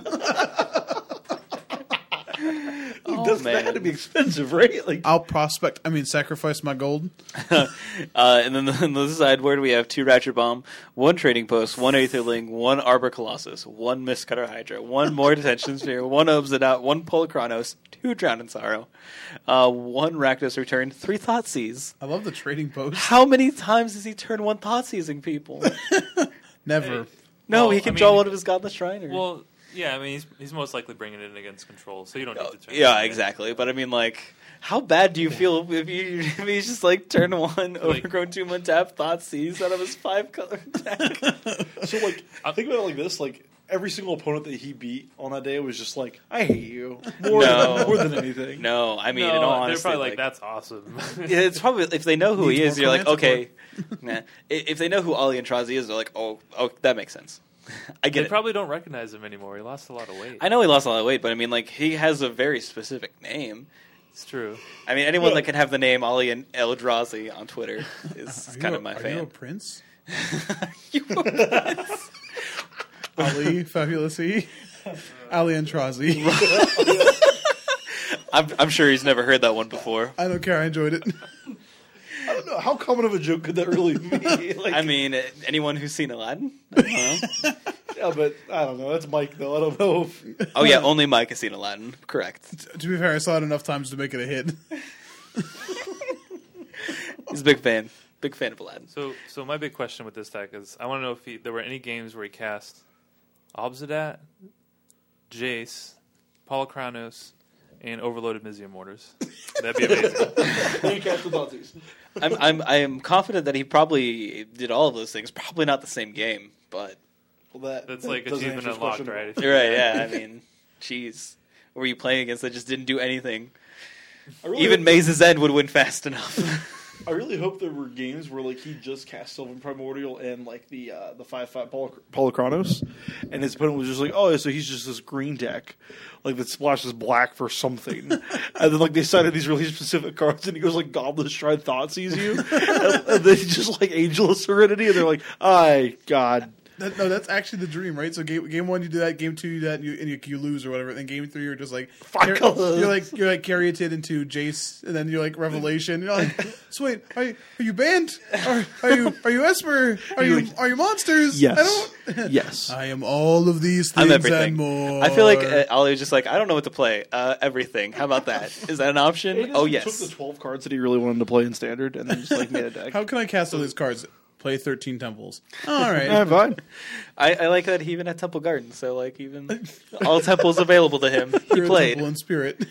Speaker 3: Doesn't
Speaker 2: man.
Speaker 3: that have to be expensive, right? Like
Speaker 5: I'll sacrifice my gold.
Speaker 2: And then on the other side, where do we have 2 Ratchet Bomb, 1 Trading Post, 1 Aetherling, 1 Arbor Colossus, 1 Mistcutter Hydra, 1 more Detention Sphere, 1 Obzadot, 1 Polychronos, 2 Drown in Sorrow, 1 Rakdos Return, 3 Thoughtseize.
Speaker 5: I love the trading post.
Speaker 2: How many times has he turned 1 Thoughtseizing people?
Speaker 5: Never.
Speaker 2: No,
Speaker 4: Well,
Speaker 2: he can
Speaker 4: I
Speaker 2: draw
Speaker 4: mean-
Speaker 2: one of his Godless Shriner.
Speaker 4: Well, yeah, I mean, he's most likely bringing it in against control, so you don't need to turn
Speaker 2: yeah,
Speaker 4: it in.
Speaker 2: exactly. But I mean, like, how bad do you feel if he's just like turn 1, Overgrown Tomb, untap, Thoughtseize out of his 5-color deck?
Speaker 3: so, like think about it like this: like every single opponent that he beat on that day was just like, I hate you more than anything.
Speaker 2: No, I mean,
Speaker 4: No,
Speaker 2: in all
Speaker 4: they're
Speaker 2: honesty,
Speaker 4: probably like, that's awesome.
Speaker 2: Yeah, it's probably if they know who he
Speaker 5: Needs
Speaker 2: is,
Speaker 5: more
Speaker 2: you're like,
Speaker 5: Chromantic
Speaker 2: okay. Nah. If they know who Ali Antrazi is, they're like, oh, that makes sense. I get
Speaker 4: They
Speaker 2: it.
Speaker 4: probably don't recognize him anymore. He lost a lot of weight.
Speaker 2: I know he lost a lot of weight, but I mean, like, he has a very specific name.
Speaker 4: It's true.
Speaker 2: I mean, anyone that can have the name Ali and Eldrazi on Twitter is kind of my
Speaker 5: Are you a
Speaker 2: fan.
Speaker 5: prince?
Speaker 2: You-
Speaker 5: Ali, Fabulous E. Ali Antrazi.
Speaker 2: I'm sure he's never heard that one before.
Speaker 5: I don't care. I enjoyed it.
Speaker 3: I don't know how common of a joke could that really be. Like,
Speaker 2: I mean, anyone who's seen Aladdin? I don't know.
Speaker 3: yeah, but I don't know. That's Mike though. I don't know. If,
Speaker 2: Oh yeah, only Mike has seen Aladdin. Correct.
Speaker 5: To be fair, I saw it enough times to make it a hit.
Speaker 2: He's a big fan. Big fan of Aladdin.
Speaker 4: So my big question with this deck is, I want to know if there were any games where he cast Obzadat, Jace, Polychronos, and overloaded Mizium Mortars. That'd be amazing.
Speaker 3: you cast the Nazis.
Speaker 2: I am confident that he probably did all of those things. Probably not the same game, but
Speaker 3: Well,
Speaker 4: That's
Speaker 3: that
Speaker 4: like
Speaker 3: doesn't
Speaker 4: achievement
Speaker 3: answer his
Speaker 4: unlocked,
Speaker 3: question.
Speaker 4: right?
Speaker 2: you're right. Yeah, I mean, jeez. were you playing against that just didn't do anything?
Speaker 3: really
Speaker 2: Even
Speaker 3: hope-
Speaker 2: Maze's End would win fast enough.
Speaker 3: I really hope there were games where like he just cast Sylvan Primordial and like the 5/5 Polychronos, and his opponent was just like, oh, so he's just this green deck, like that splashes black for something, and then like they cited these really specific cards, and he goes like Goblet Shrine Thoughtseize you, and then just like Angel of Serenity, and they're like, God.
Speaker 5: No, that's actually the dream, right? So game 1 you do that, game 2 you do that, and you lose or whatever. And then game 3 you're just like you're like Caryatid into Jace, and then you're like Revelation. You're like, so wait, are you banned? Are you Esper? Are you monsters?
Speaker 3: Yes.
Speaker 5: I don't.
Speaker 3: Yes.
Speaker 5: I am all of these
Speaker 2: I'm
Speaker 5: things
Speaker 2: everything.
Speaker 5: and more.
Speaker 2: I feel like Ollie was just like, I don't know what to play. Everything. How about that? Is that an option?
Speaker 3: He
Speaker 2: Oh,
Speaker 3: just
Speaker 2: yes.
Speaker 3: took the 12 cards that he really wanted to play in Standard, and then just like made a deck.
Speaker 5: How can I cast all these cards? Play 13 temples. All right.
Speaker 3: Yeah, fine.
Speaker 2: I like that he even had Temple Garden, so like even all temples available to him. He
Speaker 5: You're a
Speaker 2: played.
Speaker 5: temple in spirit.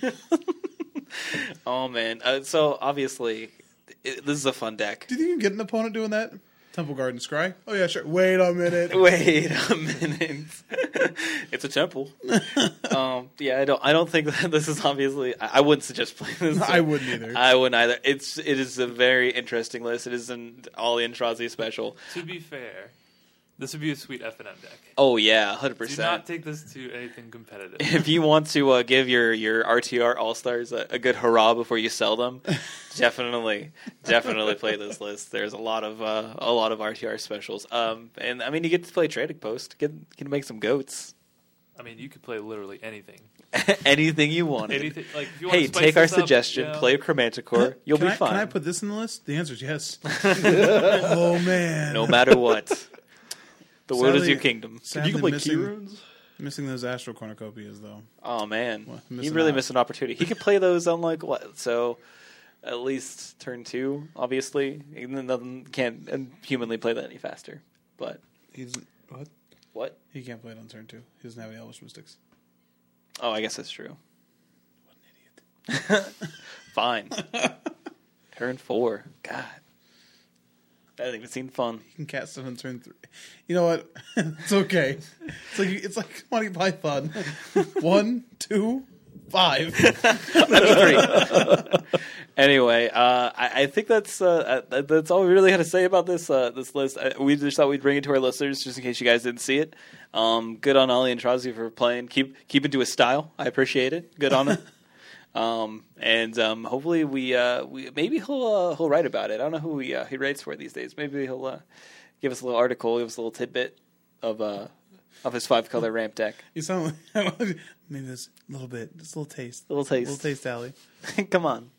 Speaker 2: Oh man! So obviously, this is a fun deck.
Speaker 5: Did you even get an opponent doing that? Temple Garden Scry? Oh yeah, sure. Wait a minute.
Speaker 2: Wait a minute. It's a temple. Yeah, I don't think that this is obviously. I wouldn't suggest playing this.
Speaker 5: I wouldn't either.
Speaker 2: I wouldn't either. It is a very interesting list. It is an Ollie and Trazi special.
Speaker 4: To be fair, this would be a sweet F&M deck.
Speaker 2: Oh yeah, 100%.
Speaker 4: Do not take this to anything competitive.
Speaker 2: If you want to give your RTR All Stars a good hurrah before you sell them, definitely play this list. There's a lot of RTR specials. And I mean, you get to play Trading Post. Get to make some goats.
Speaker 4: I mean, you could play literally anything.
Speaker 2: Anything you want.
Speaker 4: Anything like if you want
Speaker 2: Hey,
Speaker 4: to spice
Speaker 2: take our
Speaker 4: this up,
Speaker 2: suggestion.
Speaker 4: you know,
Speaker 2: Play Chromanticore. You'll be fine.
Speaker 5: Can I put this in the list? The answer is yes. Oh man.
Speaker 2: No matter what, the world is
Speaker 5: Sadly-
Speaker 2: your kingdom.
Speaker 5: Sadly
Speaker 3: You can play
Speaker 5: missing,
Speaker 3: Key Runes?
Speaker 5: missing those Astral Cornucopias though.
Speaker 2: Oh man,
Speaker 5: What?
Speaker 2: you
Speaker 5: Missing
Speaker 2: really
Speaker 5: out.
Speaker 2: missed an opportunity. He could play those on like what? So at least turn 2, obviously. Even though can't humanly play that any faster. But
Speaker 5: He's what?
Speaker 2: what?
Speaker 5: He can't play it on turn 2. He doesn't have any Elvish Mystics.
Speaker 2: Oh, I guess that's true.
Speaker 5: What an idiot.
Speaker 2: Fine. Turn 4. God, that hasn't even seemed fun.
Speaker 5: He can cast it on turn 3. You know what? It's okay. It's like Monty Python. 1, 2, 5.
Speaker 2: That'd be 3. Anyway, I think that's all we really had to say about this list. We just thought we'd bring it to our listeners just in case you guys didn't see it. Good on Ollie and Trazi for playing. Keep it to his style. I appreciate it. Good on him. And hopefully we maybe he'll write about it. I don't know who he writes for these days. Maybe he'll give us a little article, give us a little tidbit of his 5-color ramp deck.
Speaker 5: You sound like maybe this little bit, just a little taste.
Speaker 2: A little taste.
Speaker 5: A little taste, Allie.
Speaker 2: Come on.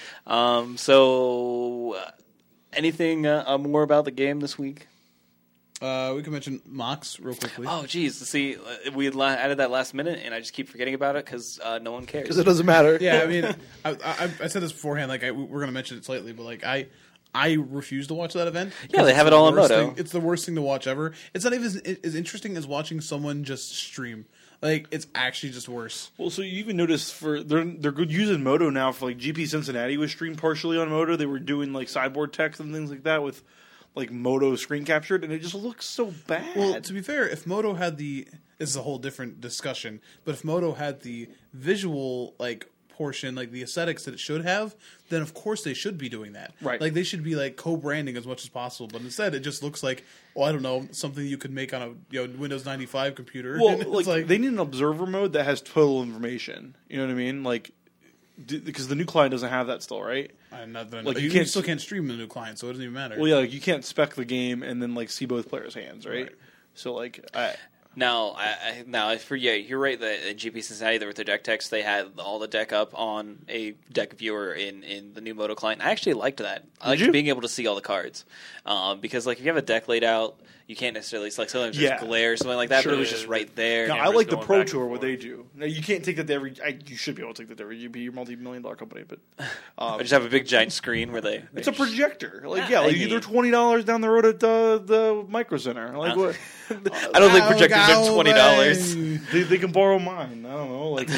Speaker 2: So anything more about the game this week?
Speaker 5: We can mention Mox real quickly.
Speaker 2: Oh, geez. See, we added that last minute, and I just keep forgetting about it because no one cares.
Speaker 3: Because it doesn't matter.
Speaker 5: Yeah, I mean, I said this beforehand. Like, we're going to mention it slightly, but like, I refuse to watch that event.
Speaker 2: Yeah, they
Speaker 5: It's
Speaker 2: have it
Speaker 5: the
Speaker 2: all on
Speaker 5: worst
Speaker 2: Moto.
Speaker 5: thing- It's the worst thing to watch ever. It's not even as interesting as watching someone just stream. Like, it's actually just worse.
Speaker 3: Well, so you even notice they're good using Moto now for like GP Cincinnati was streamed partially on Moto. They were doing like sideboard text and things like that with like Moto screen captured, and it just looks so bad.
Speaker 5: Well, to be fair, if Moto had this is a whole different discussion, but if Moto had the visual, like, portion, like the aesthetics that it should have, then of course they should be doing that.
Speaker 3: Right.
Speaker 5: Like, they should be, like, co-branding as much as possible, but instead it just looks like, well, I don't know, something you could make on a Windows 95 computer.
Speaker 3: well,
Speaker 5: And it's
Speaker 3: like they need an observer mode that has total information. You know what I mean? Like, because the new client doesn't have that still, right?
Speaker 5: Not that I know.
Speaker 3: Like, you
Speaker 5: you
Speaker 3: can't-
Speaker 5: still can't stream the new client, so it doesn't even matter.
Speaker 3: Well, yeah, like you can't spec the game and then like see both players' hands, right?
Speaker 5: Right.
Speaker 3: So like,
Speaker 2: Now, you're right that in GP Cincinnati, there with the deck text, they had all the deck up on a deck viewer in the new Moto client. I actually liked that. I liked
Speaker 3: you?
Speaker 2: being able to see all the cards because, like, if you have a deck laid out, you can't necessarily select. Sometimes there's
Speaker 3: Yeah.
Speaker 2: glare or something like that,
Speaker 3: Sure.
Speaker 2: but it was just right there.
Speaker 3: no, I
Speaker 4: Cameras
Speaker 3: like the
Speaker 4: going
Speaker 3: Pro
Speaker 4: back and
Speaker 3: Tour what
Speaker 4: forth.
Speaker 3: they do. Now you can't take that to every. You should be able to take that to every GP. You're a multi-million-dollar company, but
Speaker 2: I just have a big giant screen where they
Speaker 3: it's a projector. Like
Speaker 2: Yeah,
Speaker 3: like
Speaker 2: I
Speaker 3: either
Speaker 2: mean-
Speaker 3: $20 down the road at the Micro Center. Like what?
Speaker 2: I don't think projectors are $20.
Speaker 3: They can borrow mine. I don't know. Like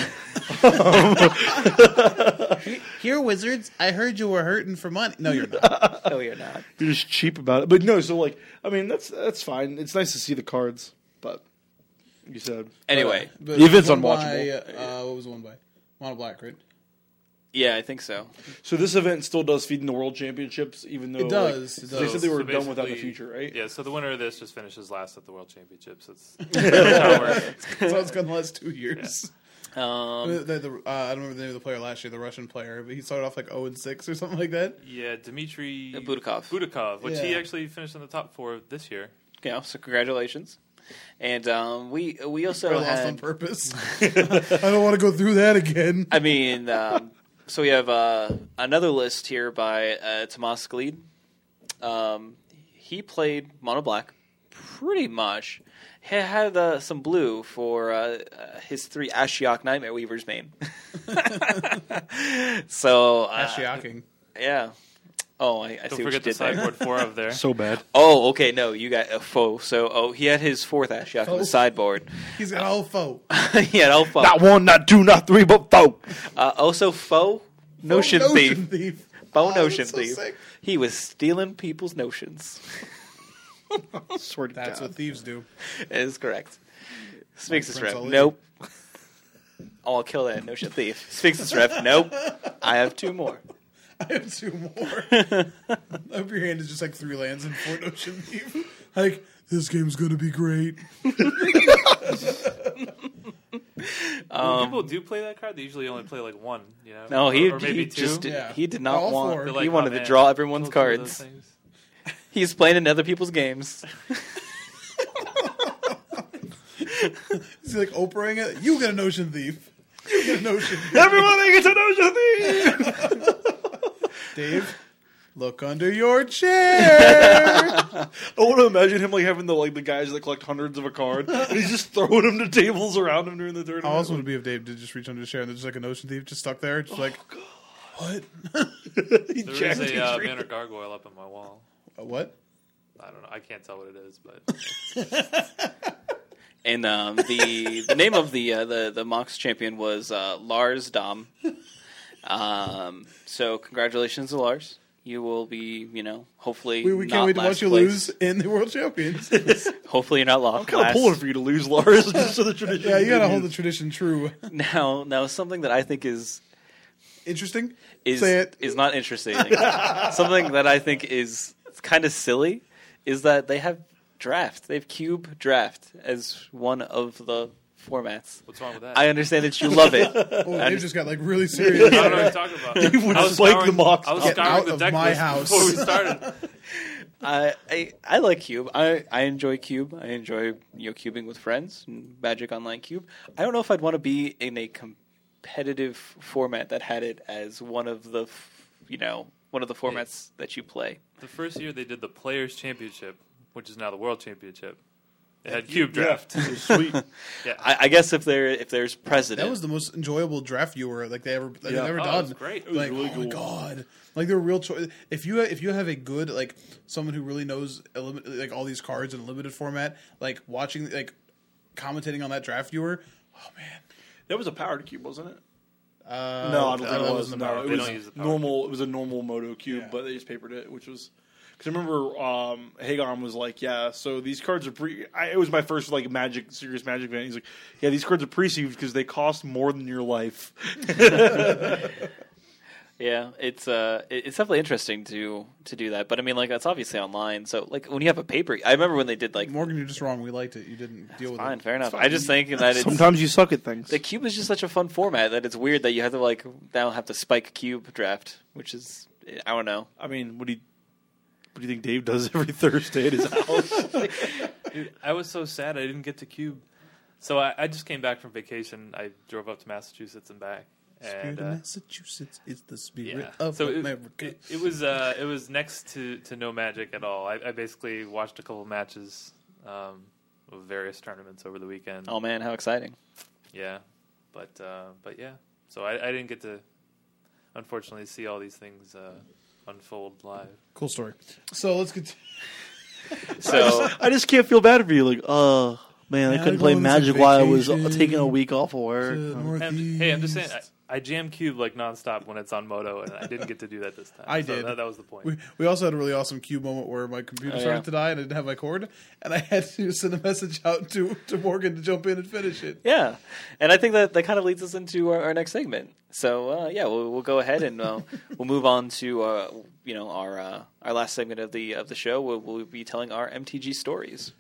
Speaker 5: Here, wizards, I heard you were hurting for money. No, you're not.
Speaker 2: No, you're not.
Speaker 3: you're just cheap about it. But no, so like I mean that's fine. It's nice to see the cards, but you said
Speaker 2: Anyway,
Speaker 5: But
Speaker 3: The event's
Speaker 5: run
Speaker 3: unwatchable.
Speaker 5: by, what was won by? Mono Black, right?
Speaker 2: Yeah, I think so.
Speaker 3: So this event still does feed into World Championships, even though
Speaker 5: It does. It
Speaker 3: They
Speaker 5: does.
Speaker 3: said they were
Speaker 4: So
Speaker 3: done with that in the
Speaker 4: basically-
Speaker 3: future, right?
Speaker 4: Yeah, so the winner of this just finishes last at the World Championships. That's how it works.
Speaker 5: So it's gone the last 2 years. I
Speaker 2: Um,
Speaker 5: don't remember the name of the player last year, the Russian player, but he started off like 0-6 or something like that.
Speaker 4: Yeah, Dmitry
Speaker 2: Budakov.
Speaker 4: which he
Speaker 5: Yeah.
Speaker 4: actually finished in the top 4 this year.
Speaker 2: Yeah, so congratulations. And we also
Speaker 5: Probably lost on
Speaker 2: had.
Speaker 5: purpose. I don't want to go through that again.
Speaker 2: I mean, so we have another list here by Tomas Glede. He played Mono Black pretty much. He had some blue for his 3 Ashiok Nightmare Weavers main. So
Speaker 5: Ashiaking.
Speaker 2: yeah. Oh, I
Speaker 4: Don't
Speaker 2: see what you
Speaker 4: forget the
Speaker 2: did there.
Speaker 4: sideboard 4 of there.
Speaker 3: So bad.
Speaker 2: Oh, okay. No, you got a foe. So, he had his 4th Ashiok on the
Speaker 5: Foe.
Speaker 2: sideboard.
Speaker 5: He's got all faux.
Speaker 2: He had all foe.
Speaker 3: Not 1, not 2, not 3, but 4.
Speaker 2: Also, foe notion thief.
Speaker 5: thief.
Speaker 2: Foe
Speaker 5: Oh,
Speaker 2: notion
Speaker 5: that's so
Speaker 2: thief.
Speaker 5: sick.
Speaker 2: He was stealing people's notions.
Speaker 3: Swear to
Speaker 5: That's
Speaker 3: God.
Speaker 5: what thieves do.
Speaker 2: That is correct. Sphinx's
Speaker 5: Prince
Speaker 2: rep.
Speaker 5: Ali.
Speaker 2: Nope. Oh, I'll kill that notion thief. Sphinx's rep. Nope. I have 2 more.
Speaker 5: I have 2 more. I hope your hand is just like 3 lands and 4 Ocean Thief. Like, this game's gonna be great.
Speaker 4: When people do play that card, they usually only play like 1, you know?
Speaker 2: No,
Speaker 4: or maybe
Speaker 2: he
Speaker 4: 2.
Speaker 2: just
Speaker 5: Yeah.
Speaker 2: he did not
Speaker 5: All
Speaker 2: want.
Speaker 5: 4.
Speaker 4: They're
Speaker 2: He
Speaker 4: like,
Speaker 2: wanted
Speaker 4: oh,
Speaker 2: to
Speaker 4: man,
Speaker 2: draw everyone's
Speaker 4: kill 2 of those
Speaker 2: cards.
Speaker 4: things.
Speaker 2: He's playing in other people's games.
Speaker 5: Is he like Oprahing it? You get a Notion Thief. You get a Notion Thief.
Speaker 3: Everybody gets a notion thief!
Speaker 5: Dave, look under your chair.
Speaker 3: I want to imagine him like having the guys that collect hundreds of a card, and he's just throwing them to tables around him during the tournament.
Speaker 5: How awesome would it be if Dave did just reach under his chair and there's just like a Notion Thief just stuck there? Just like, what?
Speaker 3: He
Speaker 4: There
Speaker 3: jacked
Speaker 4: is
Speaker 3: his
Speaker 4: a
Speaker 3: ring.
Speaker 4: mana gargoyle up on my wall.
Speaker 5: What?
Speaker 4: I don't know. I can't tell what it is, but
Speaker 2: And the name of the Mox champion was Lars Dom. So congratulations to Lars. You will be, hopefully
Speaker 5: We can't
Speaker 2: not
Speaker 5: wait to
Speaker 2: last
Speaker 5: watch you
Speaker 2: place.
Speaker 5: lose in the World Champions.
Speaker 2: Hopefully you're not
Speaker 3: I'm
Speaker 2: lost.
Speaker 3: kind of pulling for you to lose, Lars, just so the tradition.
Speaker 5: Yeah, you gotta hold the
Speaker 3: continues.
Speaker 5: tradition true.
Speaker 2: Now something that I think is
Speaker 5: Interesting? Say it.
Speaker 2: not interesting. Something that I think is kind of silly is that they have draft. They have cube draft as one of the formats.
Speaker 4: what's wrong with that?
Speaker 2: I understand that you love it.
Speaker 5: Oh,
Speaker 2: I
Speaker 5: Dave just got like really serious.
Speaker 4: I don't know what you're talking about.
Speaker 3: He would
Speaker 4: I was
Speaker 3: spike
Speaker 4: scouring-
Speaker 3: the mock
Speaker 4: I was
Speaker 3: stuff.
Speaker 5: Get
Speaker 4: scouring
Speaker 5: out
Speaker 4: the
Speaker 5: of
Speaker 4: deck
Speaker 5: my
Speaker 4: list
Speaker 5: house.
Speaker 4: before we started.
Speaker 2: I like Cube. I enjoy Cube. I enjoy cubing with friends and Magic Online Cube. I don't know if I'd want to be in a competitive format that had it as one of the formats that you play.
Speaker 4: The first year they did the Players Championship, which is now the World Championship. It had cube draft.
Speaker 3: Yeah, it was sweet.
Speaker 4: Yeah.
Speaker 2: I guess if there's precedent,
Speaker 5: That was the most enjoyable draft viewer they've ever
Speaker 3: Yeah.
Speaker 4: Oh,
Speaker 5: done.
Speaker 4: it was great. It was
Speaker 5: Like,
Speaker 3: really
Speaker 5: oh
Speaker 3: cool.
Speaker 5: my god! Like they're real choice. If you have a good someone who really knows all these cards in a limited format, watching commentating on that draft viewer, oh man.
Speaker 3: That was a powered cube, wasn't it?
Speaker 5: No,
Speaker 3: No, I don't think
Speaker 5: that
Speaker 3: it was.
Speaker 5: wasn't a
Speaker 3: No,
Speaker 5: power-
Speaker 3: it
Speaker 4: They
Speaker 3: was
Speaker 4: don't use the power.
Speaker 3: normal. It was a normal Moto cube,
Speaker 5: Yeah.
Speaker 3: but they just papered it, which was because I remember Hagon was like, "Yeah, so these cards are it was my first serious Magic event. He's like, "Yeah, these cards are pre-seaved because they cost more than your life."
Speaker 2: Yeah, it's definitely interesting to do that. But I mean, it's obviously online. So when you have a paper, I remember when they did
Speaker 5: Morgan, you're just wrong. We liked it. You didn't deal with
Speaker 2: fine,
Speaker 5: it.
Speaker 2: fair enough. I just think that it's
Speaker 3: Sometimes you suck at things.
Speaker 2: the cube is just such a fun format that it's weird that you have to now have to spike cube draft, which is I don't know.
Speaker 3: I mean, what do you think Dave does every Thursday at his house?
Speaker 4: Dude, I was so sad I didn't get to cube. So I just came back from vacation. I drove up to Massachusetts and back.
Speaker 5: Spirit
Speaker 4: And,
Speaker 5: of Massachusetts is the spirit
Speaker 4: yeah.
Speaker 5: of
Speaker 4: So
Speaker 5: America.
Speaker 4: it was next to no Magic at all. I basically watched a couple matches of various tournaments over the weekend.
Speaker 2: Oh man, how exciting!
Speaker 4: Yeah, but yeah. So I didn't get to, unfortunately, see all these things unfold live.
Speaker 5: Cool story. So let's get.
Speaker 2: So
Speaker 3: I just can't feel bad for you. Man, I
Speaker 5: Yeah,
Speaker 3: couldn't
Speaker 5: I
Speaker 3: play
Speaker 5: go on this
Speaker 3: Magic while I was
Speaker 5: vacation
Speaker 3: taking a week off of work.
Speaker 4: Hey, I'm just saying, I jam cube like nonstop when it's on Moto, and I didn't get to do that this time.
Speaker 5: I
Speaker 4: So
Speaker 5: did.
Speaker 4: That was the point.
Speaker 5: We also had a really awesome cube moment where my computer started to die and I didn't have my cord, and I had to send a message out to Morgan to jump in and finish it.
Speaker 2: Yeah, and I think that kind of leads us into our next segment. So we'll go ahead and we'll move on to our last segment of the show. We'll be telling our MTG stories.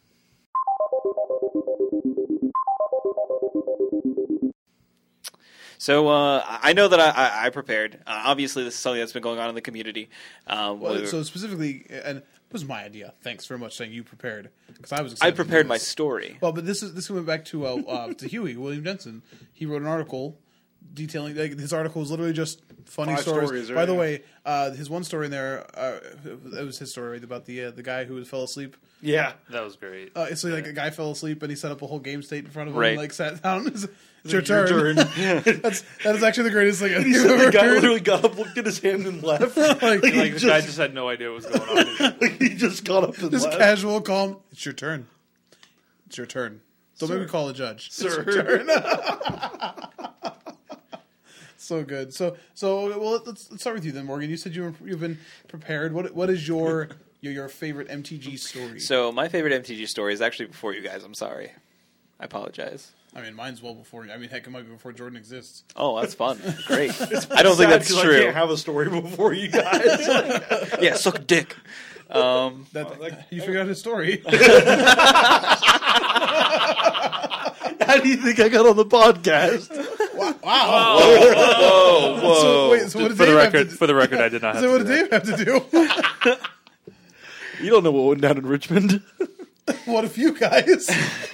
Speaker 2: So I know that I prepared. Obviously, this is something that's been going on in the community.
Speaker 5: So specifically, and it was my idea. Thanks very much saying you prepared, because I was.
Speaker 2: I
Speaker 5: excited to do
Speaker 2: prepared my
Speaker 5: this.
Speaker 2: story.
Speaker 5: Well, but this went back to Huey William Jensen. He wrote an article detailing his article was literally just funny
Speaker 3: 5
Speaker 5: stories.
Speaker 3: stories, right?
Speaker 5: By the way, his one story in there, it was his story about the guy who fell asleep.
Speaker 3: Yeah.
Speaker 4: That was great.
Speaker 5: It's like a guy fell asleep and he set up a whole game state in front of him
Speaker 2: Right.
Speaker 5: and like sat down. It's your
Speaker 3: Your
Speaker 5: turn.
Speaker 3: turn.
Speaker 5: That is actually the greatest thing I've
Speaker 3: He said
Speaker 5: ever
Speaker 3: the guy
Speaker 5: heard.
Speaker 3: literally got up, looked at his hand, and left.
Speaker 5: Like,
Speaker 3: Like, he
Speaker 4: Like the guy just had no idea what was going on.
Speaker 3: he just got up and
Speaker 5: just
Speaker 3: left.
Speaker 5: casual, calm. It's your turn. It's your turn. Don't make me call a judge.
Speaker 3: Sir.
Speaker 5: So good. So well, let's start with you then, Morgan. You said you've been prepared. What is your favorite MTG story?
Speaker 2: So my favorite MTG story is actually before you guys. I'm sorry. I apologize.
Speaker 5: I mean, mine's well before. I mean, heck, it might be before Jordan exists.
Speaker 2: Oh, that's fun. Great. I don't think that's
Speaker 3: Sad 'cause
Speaker 2: true.
Speaker 3: I can't have a story before you guys.
Speaker 2: Yeah, suck dick.
Speaker 5: You figured out his story.
Speaker 3: How do you think I got on the podcast?
Speaker 5: Wow.
Speaker 2: Whoa, whoa.
Speaker 5: So, wait, so what did
Speaker 4: For the
Speaker 5: Dave have
Speaker 4: record,
Speaker 5: to
Speaker 4: for the record, I did not have
Speaker 5: So
Speaker 4: to
Speaker 5: what
Speaker 4: do
Speaker 5: did
Speaker 4: that.
Speaker 5: Dave have to do?
Speaker 3: You don't know what went down in Richmond.
Speaker 5: What if you guys?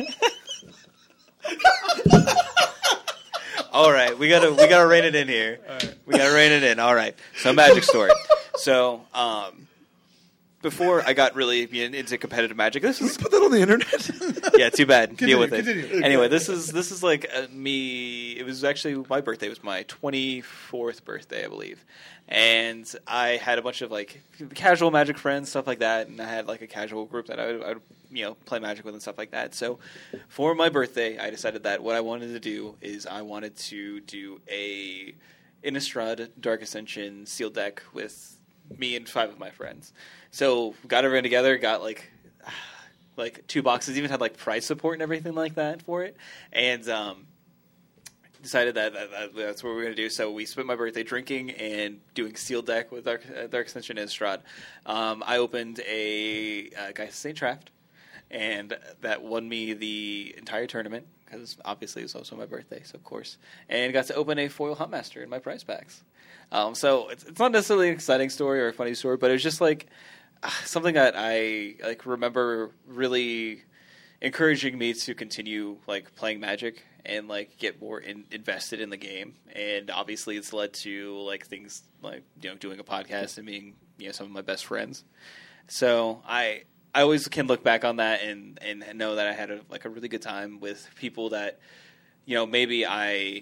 Speaker 2: All right, we gotta rein it in here. We gotta rein it in. All right. So Magic story. So before I got really into competitive Magic, this is
Speaker 3: Put that on the internet.
Speaker 2: yeah, too bad. Deal with it.
Speaker 5: Continue.
Speaker 2: Anyway, this is like me. It was actually my birthday. It was my 24th birthday, I believe, and I had a bunch of like casual Magic friends, stuff like that, and I had like a casual group that I would play Magic with and stuff like that. So for my birthday, I decided that what I wanted to do is I wanted to do a Innistrad Dark Ascension sealed deck with me and 5 of my friends. So got everyone together, got like 2 boxes, even had like price support and everything like that for it, and decided that that's what we're going to do. So we spent my birthday drinking and doing sealed deck with Dark Ascension Innistrad. I opened a Geist St. Draft, and that won me the entire tournament, because obviously it was also my birthday, so of course. And got to open a foil Huntmaster in my prize packs. So it's not necessarily an exciting story or a funny story, but it was just like something that I like remember really encouraging me to continue like playing Magic and like get more invested in the game. And obviously it's led to like things like doing a podcast and being some of my best friends. So I always can look back on that and know that I had a really good time with people that maybe I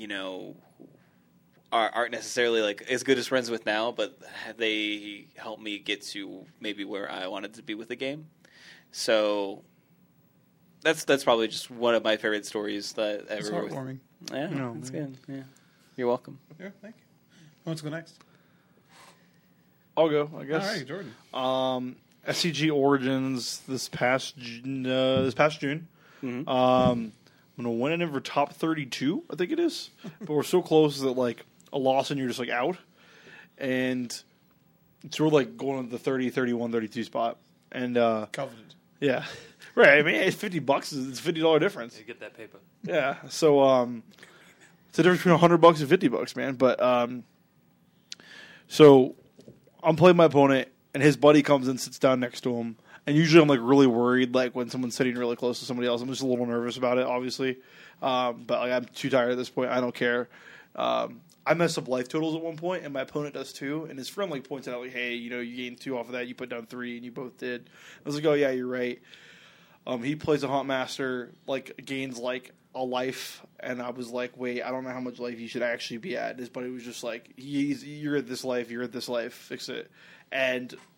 Speaker 2: aren't necessarily like as good as friends with now, but they helped me get to maybe where I wanted to be with the game. So that's probably just one of my favorite stories that
Speaker 5: It's
Speaker 2: ever.
Speaker 5: heartwarming.
Speaker 2: Yeah, that's good. Yeah, you're welcome.
Speaker 5: Yeah, thank you. Let's go next.
Speaker 3: I'll go, I guess.
Speaker 5: All right, Jordan.
Speaker 3: SCG Origins this past June.
Speaker 2: Mm-hmm.
Speaker 3: I'm gonna win it for top 32, I think it is. But we're so close that like a loss and you're just like out, and so we're like going to the 30, 31, 32 spot, and
Speaker 5: Covenant.
Speaker 3: yeah, right. I mean, it's $50. It's $50 difference.
Speaker 4: You get that paper.
Speaker 3: Yeah, so it's the difference between $100 and $50, man. But so I'm playing my opponent, and his buddy comes and sits down next to him. And usually I'm like really worried, like when someone's sitting really close to somebody else. I'm just a little nervous about it, obviously. But like I'm too tired at this point. I don't care. I messed up life totals at one point, and my opponent does too. And his friend like points out, like, "Hey, you gained 2 off of that. You put down 3, and you both did." I was like, "Oh yeah, you're right." He plays a Huntmaster, like gains like a life, and I was like, "Wait, I don't know how much life you should actually be at." And his buddy was just like, "You're at this life. You're at this life. Fix it." And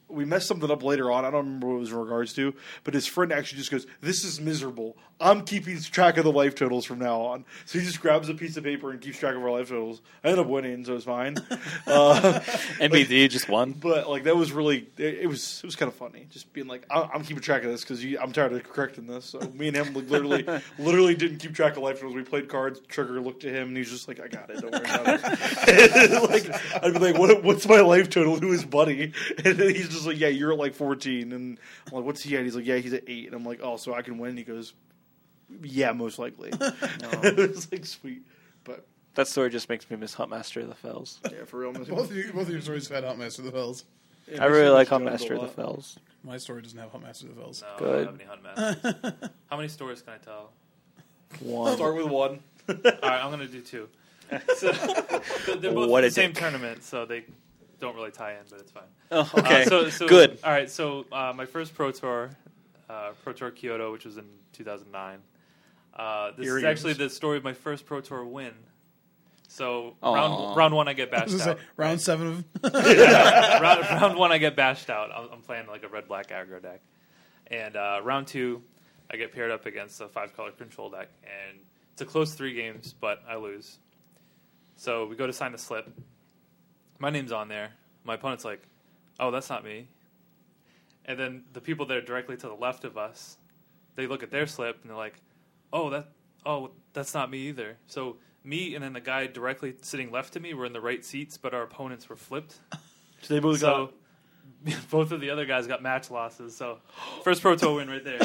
Speaker 3: we messed something up later on. I don't remember what it was in regards to, but his friend actually just goes, "This is miserable. I'm keeping track of the life totals from now on." So he just grabs a piece of paper and keeps track of our life totals. I ended up winning, so it's fine.
Speaker 2: NBD just won.
Speaker 3: But like that was really it was kind of funny, just being like, I'm keeping track of this because I'm tired of correcting this. So me and him like, literally didn't keep track of life totals. We played cards. Trigger looked at him and he's just like, "I got it. Don't worry about it." Like I'd be like, "What's my life total? Who is Buddy?" And then he's just like, "Yeah, you're at like 14." And I'm like, "What's he at?" He's like, "Yeah, he's at 8." And I'm like, "Oh, so I can win?" And he goes, "Yeah, most likely." It was like sweet, but
Speaker 2: That story just makes me miss Huntmaster of the Fells.
Speaker 3: yeah, for real.
Speaker 5: Both of your stories have had Huntmaster of the Fells.
Speaker 2: I really like Huntmaster of the Fells.
Speaker 5: My story doesn't have Huntmaster of the Fells.
Speaker 4: No,
Speaker 2: Good.
Speaker 4: I don't have any hunt masters. How many stories can I tell?
Speaker 2: One.
Speaker 3: Start with 1.
Speaker 4: All right, I'm going to do 2. So, they're both
Speaker 2: What
Speaker 4: the
Speaker 2: a
Speaker 4: same
Speaker 2: dick.
Speaker 4: tournament, so they don't really tie in, but it's fine.
Speaker 2: Oh, okay.
Speaker 4: So
Speaker 2: Good.
Speaker 4: All right, so my first Pro Tour Kyoto, which was in 2009. This
Speaker 3: Here
Speaker 4: is
Speaker 3: he
Speaker 4: actually
Speaker 3: is.
Speaker 4: the story of my first Pro Tour win. So
Speaker 2: Aw.
Speaker 4: round 1, I get
Speaker 5: I was
Speaker 4: bashed
Speaker 5: gonna
Speaker 4: out.
Speaker 5: say, round 7 of
Speaker 4: round 1, I get bashed out. I'm playing like a red-black aggro deck. And round 2, I get paired up against a 5-color control deck. And it's a close 3 games, but I lose. So we go to sign the slip. My name's on there. My opponent's like, "Oh, that's not me." And then the people that are directly to the left of us, they look at their slip and they're like, "Oh, that's not me either." So me and then the guy directly sitting left to me were in the right seats, but our opponents were flipped.
Speaker 3: So they both got.
Speaker 4: So both of the other guys got match losses. So first Pro Tour win right there.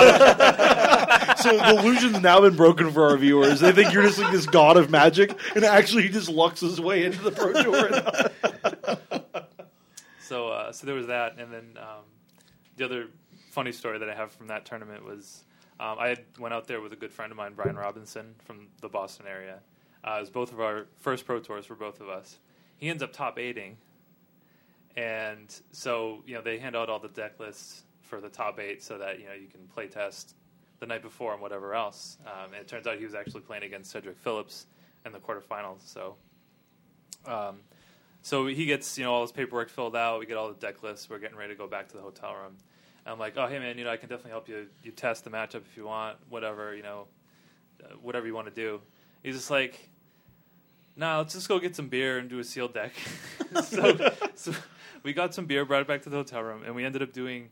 Speaker 3: So the illusion's now been broken for our viewers. They think you're just like this god of magic, and actually he just lucks his way into the Pro Tour.
Speaker 4: So there was that, and then the other funny story that I have from that tournament was I had went out there with a good friend of mine, Brian Robinson, from the Boston area. It was both of our first Pro Tours for both of us. He ends up top 8ing, and so they hand out all the deck lists for the top 8 so that you can play test the night before and whatever else. And it turns out he was actually playing against Cedric Phillips in the quarterfinals. So he gets all his paperwork filled out. We get all the deck lists. We're getting ready to go back to the hotel room. And I'm like, "Oh, hey man, I can definitely help you. You test the matchup if you want, whatever whatever you want to do." He's just like, "Nah, let's just go get some beer and do a sealed deck." so we got some beer, brought it back to the hotel room, and we ended up doing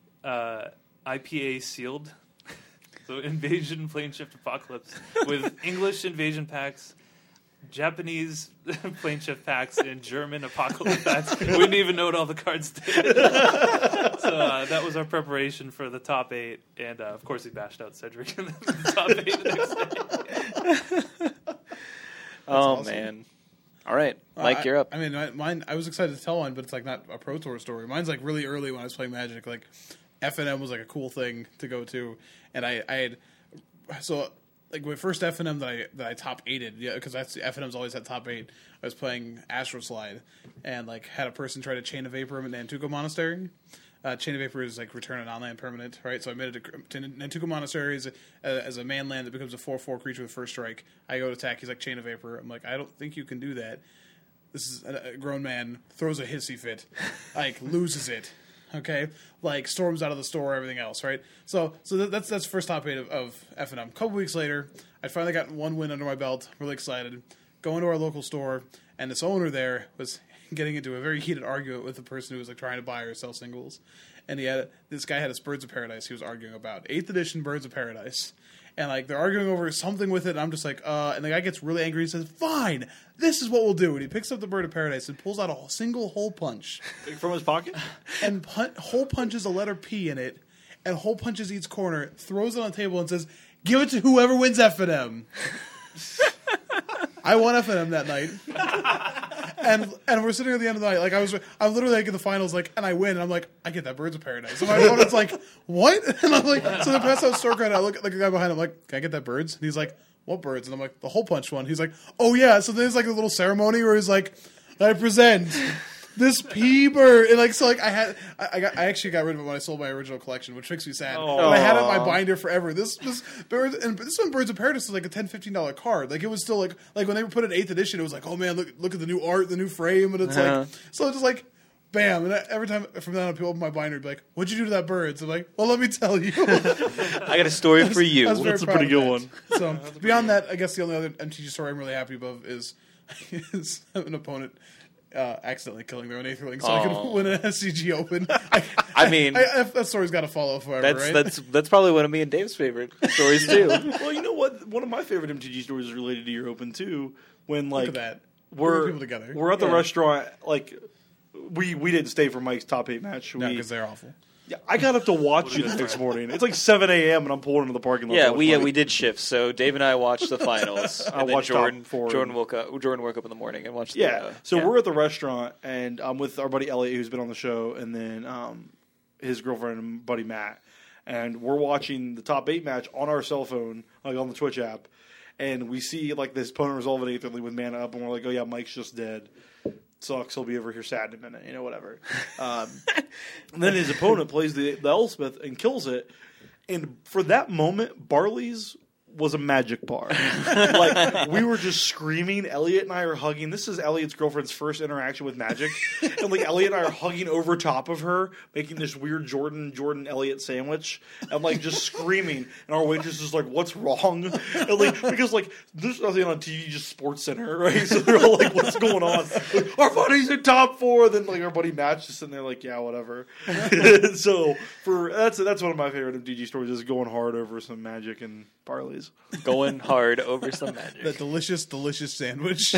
Speaker 4: IPA sealed. So Invasion Plane Shift Apocalypse with English invasion packs, Japanese plane shift packs, and German apocalypse packs. We didn't even know what all the cards did. So that was our preparation for the top 8, and of course he bashed out Cedric in the top 8 the next day.
Speaker 2: Awesome. Man. All right. Mike, you're up.
Speaker 5: I mean, mine. I was excited to tell one, but it's like not a Pro Tour story. Mine's like really early when I was playing Magic. Like FNM was like a cool thing to go to, and I had like my first FNM that I top 8'd, because that's FNM's always had top 8. I was playing Astro Slide, and like had a person try to Chain of Vapor him at Nantuko Monastery. Chain of Vapor is like return an online permanent, right? So I made it to Nantuko Monastery as a man land that becomes a 4/4 creature with first strike. I go to attack. He's like Chain of Vapor. I'm like, I don't think you can do that. This is a grown man, throws a hissy fit, like loses it. Okay, like storms out of the store, everything else, right? So that's first top 8 of FNM. A couple weeks later, I finally got one win under my belt. Really excited. Go into our local store, and this owner there was getting into a very heated argument with the person who was like trying to buy or sell singles, and this guy had his Birds of Paradise he was arguing about 8th edition Birds of Paradise, and like they're arguing over something with it, and I'm just like, and the guy gets really angry. He says, "Fine, this is what we'll do." And he picks up the Bird of Paradise and pulls out a single hole punch
Speaker 3: From his pocket?
Speaker 5: and hole punches a letter P in it, and hole punches each corner, throws it on the table, and says, "Give it to whoever wins FNM." I won FNM that night, and we're sitting at the end of the night. Like I'm literally like in the finals, like, and I win, and I'm like, I get that Birds of Paradise. And my opponent's like, "What?" And I'm like, so they pass out store credit. I look at the guy behind him, like, "Can I get that Birds?" And he's like, "What Birds?" And I'm like, "The hole punch one." He's like, "Oh yeah." So there's like a little ceremony where he's like, "I present this P bird," and like so like I actually got rid of it when I sold my original collection, which makes me sad. But I had it in my binder forever. This one Birds of Paradise was like a $10-15 card. Like it was still like when they put it 8th edition, it was like, oh man, look at the new art, the new frame, and it's like so it's just like bam. And every time from then on, people open my binder and be like, what'd you do to that bird? So I'm like, well, let me tell you.
Speaker 2: I got a story for you.
Speaker 5: I was very
Speaker 3: That's a
Speaker 5: proud
Speaker 3: pretty
Speaker 5: of
Speaker 3: good
Speaker 5: that.
Speaker 3: one.
Speaker 5: So beyond that, I guess the only other MTG story I'm really happy about is an opponent accidentally killing their own Aetherling so I can win an SCG Open.
Speaker 2: I mean,
Speaker 5: that story's got to follow forever, right?
Speaker 2: that's probably one of me and Dave's favorite stories too.
Speaker 3: Well, you know what? One of my favorite MTG stories is related to your Open too. When like
Speaker 5: Look at that.
Speaker 3: we're
Speaker 5: people together.
Speaker 3: we're at the restaurant, like we didn't stay for Mike's top 8 match.
Speaker 5: No, because they're awful.
Speaker 3: Yeah, I got up to watch you the next morning. It's like 7 a.m. and I'm pulling into the parking lot.
Speaker 2: Yeah,
Speaker 3: to watch
Speaker 2: we
Speaker 3: Mike.
Speaker 2: did shift. So Dave and I watched the finals.
Speaker 3: I
Speaker 2: and then
Speaker 3: watched top
Speaker 2: Jordan.
Speaker 3: 4.
Speaker 2: Jordan woke up in the morning and watched.
Speaker 3: Yeah.
Speaker 2: The,
Speaker 3: We're at the restaurant, and I'm with our buddy Elliot, who's been on the show, and then his girlfriend and buddy Matt, and we're watching the top 8 match on our cell phone, like on the Twitch app, and we see like this opponent resolve it Aetherly with mana up, and we're like, oh yeah, Mike's just dead. Sucks. He'll be over here sad in a minute, whatever. And then his opponent plays the Elspeth and kills it, and for that moment, Barley's was a magic bar. Like, we were just screaming. Elliot and I are hugging. This is Elliot's girlfriend's first interaction with Magic. And, like, Elliot and I are hugging over top of her, making this weird Jordan Elliot sandwich. And, like, just screaming. And our waitress is like, what's wrong? And, like, because, like, there's nothing on TV, just Sports Center, right? So they're all like, what's going on? Like, our buddy's in top 4. Then, like, our buddy Matt's just sitting there like, yeah, whatever. So, that's one of my favorite MTG stories, is going hard over some Magic and Barley's.
Speaker 2: going hard over some Magic.
Speaker 5: That delicious sandwich.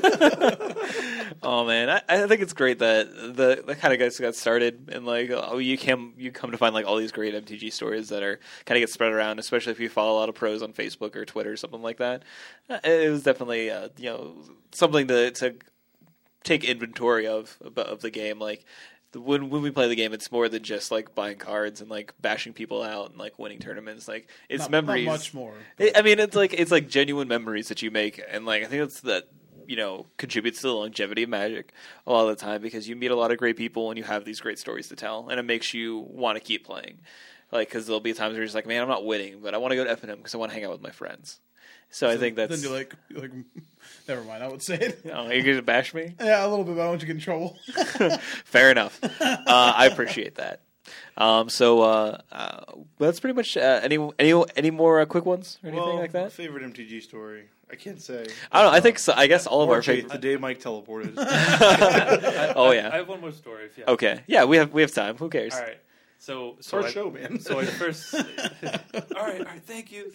Speaker 2: Oh man, I think it's great that the kind of guys got started, and like you come to find like all these great MTG stories that are kind of get spread around, especially if you follow a lot of pros on Facebook or Twitter or something like that. It was definitely something to take inventory of the game. Like when we play the game, it's more than just like buying cards and like bashing people out and like winning tournaments. Like it's memories.
Speaker 5: Not much more.
Speaker 2: I mean, it's like genuine memories that you make, and like I think that's that contributes to the longevity of Magic a lot of the time, because you meet a lot of great people and you have these great stories to tell, and it makes you want to keep playing. Like, because there'll be times where you're just like, man, I'm not winning, but I want to go to F&M because I want to hang out with my friends. So I think that's.
Speaker 5: Then you're like, never mind. I would say it.
Speaker 2: Oh, you're gonna bash me?
Speaker 5: Yeah, a little bit. But I don't want you to get in trouble.
Speaker 2: Fair enough. I appreciate that. So that's pretty much any more quick ones or anything like that.
Speaker 3: Favorite MTG story? I can't say.
Speaker 2: I don't know. I think so. I guess all of our favorite.
Speaker 3: The day Mike teleported.
Speaker 2: Oh yeah.
Speaker 4: I have one more story. If you
Speaker 2: Okay. Yeah, we have time. Who cares?
Speaker 4: All right. So
Speaker 3: our show, man.
Speaker 4: So I first. all right. Thank you.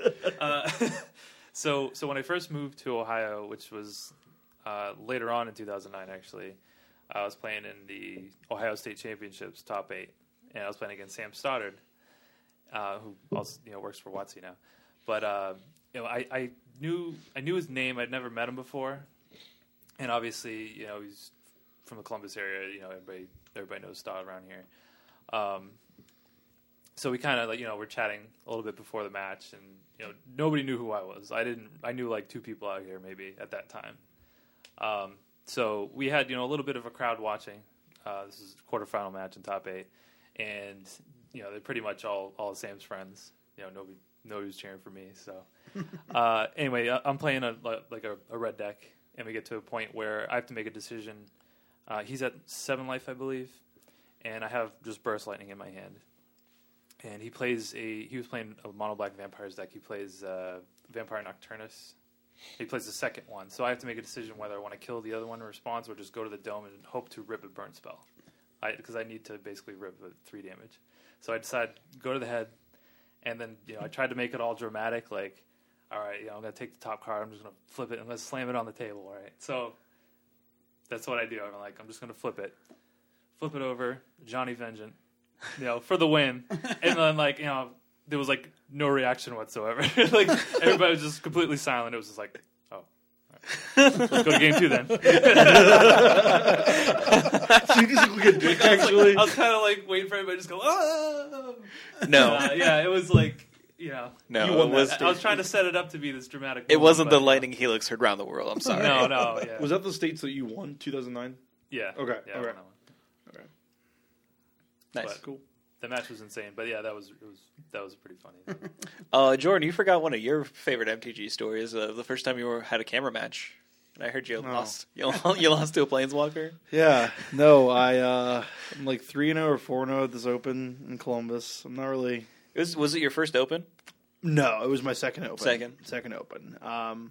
Speaker 4: So when I first moved to Ohio, which was later on in 2009, actually, I was playing in the Ohio State Championships top 8, and I was playing against Sam Stoddard, who also works for WotC now. But I knew his name. I'd never met him before, and obviously he's from the Columbus area. Everybody knows Stoddard around here. So we kind of we're chatting a little bit before the match, and nobody knew who I was. I knew like 2 people out here maybe at that time. So we had a little bit of a crowd watching. This is a quarterfinal match in top 8, and they're pretty much all of Sam's friends. Nobody was cheering for me. So anyway, I'm playing a red deck, and we get to a point where I have to make a decision. He's at 7 life, I believe, and I have just Burst Lightning in my hand. And he was playing a mono black Vampires deck. He plays Vampire Nocturnus. He plays the second one, so I have to make a decision whether I want to kill the other one in response or just go to the dome and hope to rip a burn spell. Because I need to basically rip a 3 damage. So I decided go to the head, and then I tried to make it all dramatic, like, all right, I'm going to take the top card, I'm just going to flip it, and let's slam it on the table, all right? So that's what I do. I'm just going to flip it over, Johnny Vengeant, for the win, and then there was no reaction whatsoever. Everybody was just completely silent. It was just like, oh, all right. Let's go to game 2 then.
Speaker 3: So you just look at dick, actually.
Speaker 4: I was kind of waiting for everybody to just go, oh.
Speaker 2: No.
Speaker 4: Yeah, it was like,
Speaker 2: No,
Speaker 3: it was.
Speaker 4: I was trying to set it up to be this dramatic.
Speaker 2: It
Speaker 4: moment,
Speaker 2: wasn't the
Speaker 4: but,
Speaker 2: lightning helix heard around the world. I'm sorry.
Speaker 4: No, yeah.
Speaker 3: Was that the states that you won 2009?
Speaker 4: Yeah.
Speaker 3: Okay.
Speaker 4: Yeah, I
Speaker 3: Okay.
Speaker 4: won that one.
Speaker 2: Nice.
Speaker 4: But
Speaker 3: Cool.
Speaker 4: The match was insane, but yeah, that was pretty funny.
Speaker 2: Jordan, you forgot one of your favorite MTG stories. The first time you had a camera match. I heard you
Speaker 3: No.
Speaker 2: lost. You lost to a planeswalker.
Speaker 3: Yeah, no, I'm like 3-0 or 4-0 at this Open in Columbus. I'm not really.
Speaker 2: Was it your first Open?
Speaker 3: No, it was my second Open. Second Open.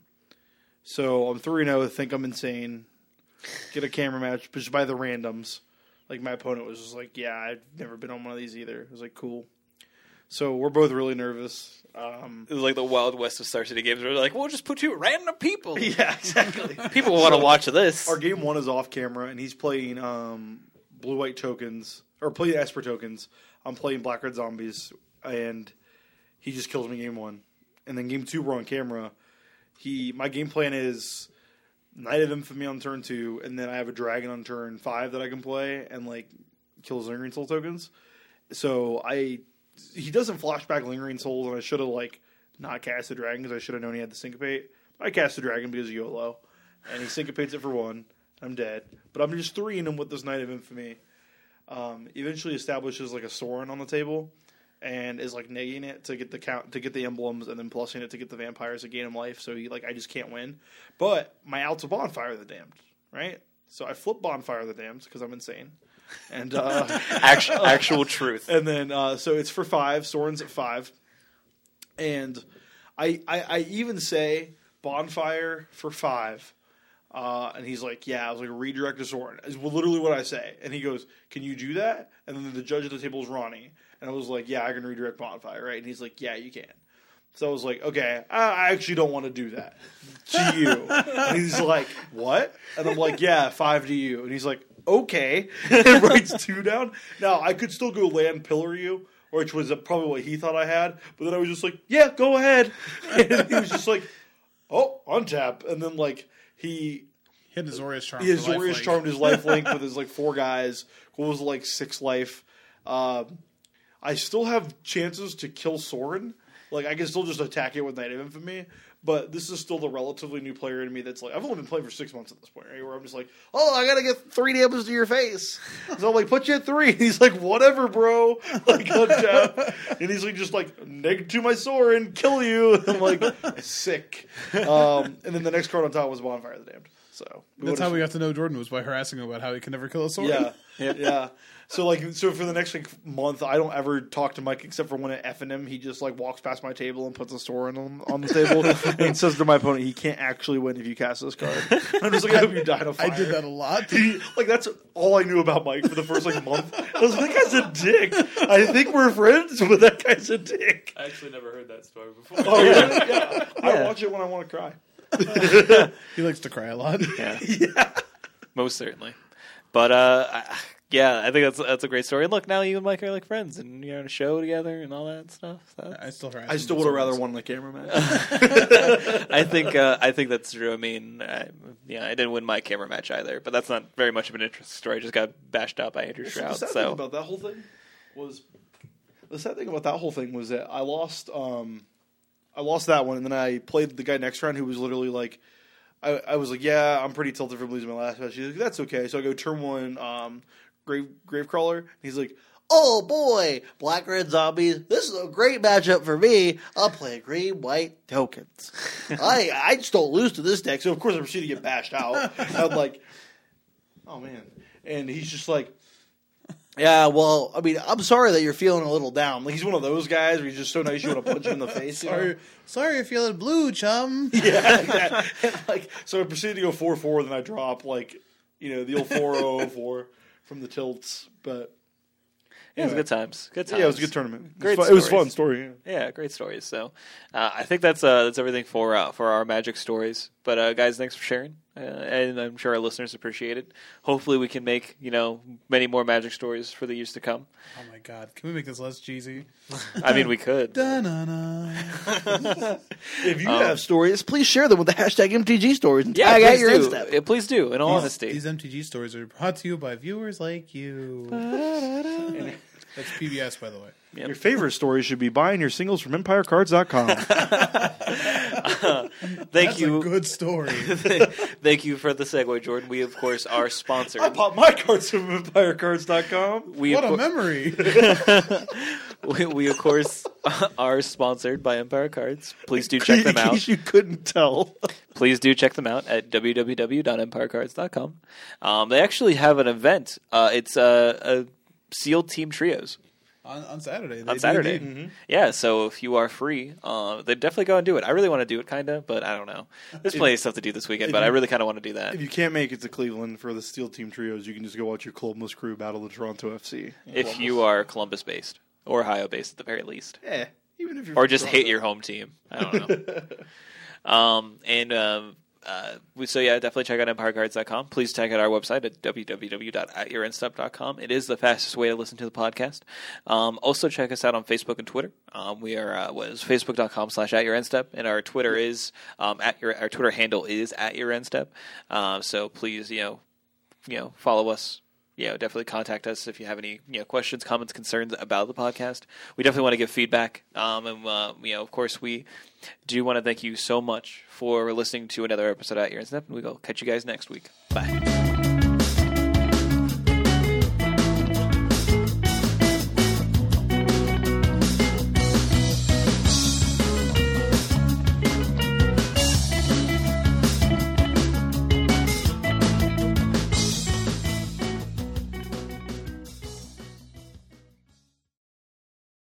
Speaker 3: So I'm 3-0. Think I'm insane. Get a camera match, but just by the randoms. Like my opponent was just like, yeah, I've never been on one of these either. It was like, cool. So we're both really nervous.
Speaker 2: It was like the Wild West of Star City games where they're like, we'll just put two random people.
Speaker 3: Yeah, exactly.
Speaker 2: People will want to watch this.
Speaker 3: Our game 1 is off camera, and he's playing blue-white tokens, or playing Esper tokens. I'm playing black-red zombies, and he just kills me game 1. And then game 2, we're on camera. My game plan is Knight of Infamy on turn 2, and then I have a dragon on turn 5 that I can play and like kill his Lingering Soul tokens. So he doesn't flashback Lingering Souls, and I should have like not cast the dragon because I should have known he had the syncopate. I cast the dragon because of YOLO, and he syncopates it for 1. I'm dead, but I'm just 3-ing him with this Knight of Infamy. Eventually establishes like a Sorin on the table, and is like negging it to get the count, to get the emblems, and then plussing it to get the vampires to gain him life. So I just can't win. But my out's a Bonfire of the Damned, right? So I flip Bonfire of the Damned because I'm insane. And
Speaker 2: actual truth.
Speaker 3: And then so it's for 5. Sorin's at 5, and I even say Bonfire for 5. And he's like, yeah, I was like, redirect to Sorin. Is literally what I say. And he goes, can you do that? And then the judge at the table is Ronnie. And I was like, yeah, I can redirect Bonfire, right? And he's like, yeah, you can. So I was like, okay, I actually don't want to do that to you. And he's like, what? And I'm like, yeah, 5 to you. And he's like, okay. And writes 2 down. Now, I could still go land Pillar you, which was probably what he thought I had. But then I was just like, yeah, go ahead. And he was just like, oh, untap. And then like he
Speaker 5: hit his Azorius Charm.
Speaker 3: He Azorius charmed his lifelink with his like 4 guys. What was like 6 life. I still have chances to kill Sorin. Like, I can still just attack it with Knight of Infamy, but this is still the relatively new player in me that's like, I've only been playing for 6 months at this point, right? Where I'm just like, oh, I gotta get 3 damage to your face. So I'm like, put you at 3. And he's like, whatever, bro. Like, untap. And he's like, just like, neg to my Sorin, kill you. And I'm like, sick. And then the next card on top was Bonfire of the Damned. So
Speaker 5: that's how we got to know Jordan, was by harassing him about how he can never kill a Sorin.
Speaker 3: Yeah, yeah. So for the next like month, I don't ever talk to Mike except for when I F him. He just like walks past my table and puts a Sorin on the table and says to my opponent, "He can't actually win if you cast this card." I'm just like, I hope you die in a fire.
Speaker 5: I did that a lot.
Speaker 3: That's all I knew about Mike for the first like month. I was like, that guy's a dick. I think we're friends, but that guy's a dick.
Speaker 4: I actually never heard that story before.
Speaker 3: Oh yeah. I watch it when I want to cry.
Speaker 5: He likes to cry a lot.
Speaker 2: Yeah.
Speaker 3: Yeah.
Speaker 2: Most certainly. But yeah, I think that's a great story. And look, now you and Mike are like friends, and you're on a show together and all that stuff. So.
Speaker 5: I still
Speaker 3: would have rather won the camera match.
Speaker 2: I think that's true. I mean, I didn't win my camera match either, but that's not very much of an interesting story. I just got bashed out by Andrew Stroud.
Speaker 3: The sad thing about that whole thing was that I lost that one, and then I played the guy next round who was literally like, I was like, yeah, I'm pretty tilted from losing my last match. He's like, that's okay. So I go turn 1, Gravecrawler, and he's like, oh boy, black-red zombies, this is a great matchup for me. I'll play green-white tokens. I just don't lose to this deck, so of course I proceed to get bashed out. I'm like, oh man. And he's just like, yeah, well, I mean, I'm sorry that you're feeling a little down. Like, he's one of those guys where he's just so nice you want to punch him in the face.
Speaker 5: Sorry you're feeling blue, chum.
Speaker 3: Yeah, and so I proceeded to go 4-4, then I drop, the old 4-0-4 from the tilts. But
Speaker 2: yeah, it was good times. Good times.
Speaker 3: Yeah, it was a good tournament.
Speaker 2: Great
Speaker 3: it was a fun story.
Speaker 2: Yeah, great stories. So I think that's everything for our Magic stories. But guys, thanks for sharing. And I'm sure our listeners appreciate it. Hopefully we can make, many more Magic stories for the years to come.
Speaker 5: Oh my God. Can we make this less cheesy?
Speaker 2: I mean, we could.
Speaker 3: If you have stories, please share them with the hashtag MTG stories and tag out your Insta.
Speaker 2: Yeah, please do, in all honesty.
Speaker 5: These MTG stories are brought to you by viewers like you. That's PBS, by the way.
Speaker 3: Yep. Your favorite story should be buying your singles from EmpireCards.com.
Speaker 2: Thank
Speaker 5: That's
Speaker 2: you.
Speaker 5: a good story.
Speaker 2: Thank you for the segue, Jordan. We, of course, are sponsored.
Speaker 3: I bought my cards from EmpireCards.com.
Speaker 2: We,
Speaker 5: What
Speaker 2: of
Speaker 5: a
Speaker 2: cour-
Speaker 5: memory.
Speaker 2: we, of course, are sponsored by Empire Cards. Please do check them
Speaker 3: In
Speaker 2: out.
Speaker 3: case you couldn't tell.
Speaker 2: Please do check them out at www.empirecards.com. They actually have an event. It's a sealed team trios.
Speaker 5: On Saturday.
Speaker 2: On Saturday. Yeah, so if you are free, then definitely go and do it. I really want to do it, kind of, but I don't know. There's plenty of stuff to do this weekend, but I really kind of want to do that.
Speaker 3: If you can't make it to Cleveland for the Steel Team Trios, you can just go watch your Columbus Crew battle the Toronto FC.
Speaker 2: If you are Columbus-based, or Ohio-based at the very least.
Speaker 3: Even if you're
Speaker 2: Or
Speaker 3: from
Speaker 2: just
Speaker 3: Toronto.
Speaker 2: hate your home team. I don't know. So yeah, definitely check out EmpireCards.com. Please check out our website at www.atyourendstep.com. It is the fastest way to listen to the podcast. Also check us out on Facebook and Twitter. We are facebook.com/atyourendstep, and our Twitter is our Twitter handle is @yourendstep. So please, follow us. Definitely contact us if you have any questions, comments, concerns about the podcast. We definitely want to give feedback, of course, we do want to thank you so much for listening to another episode at Your Step, and we'll catch you guys next week. Bye.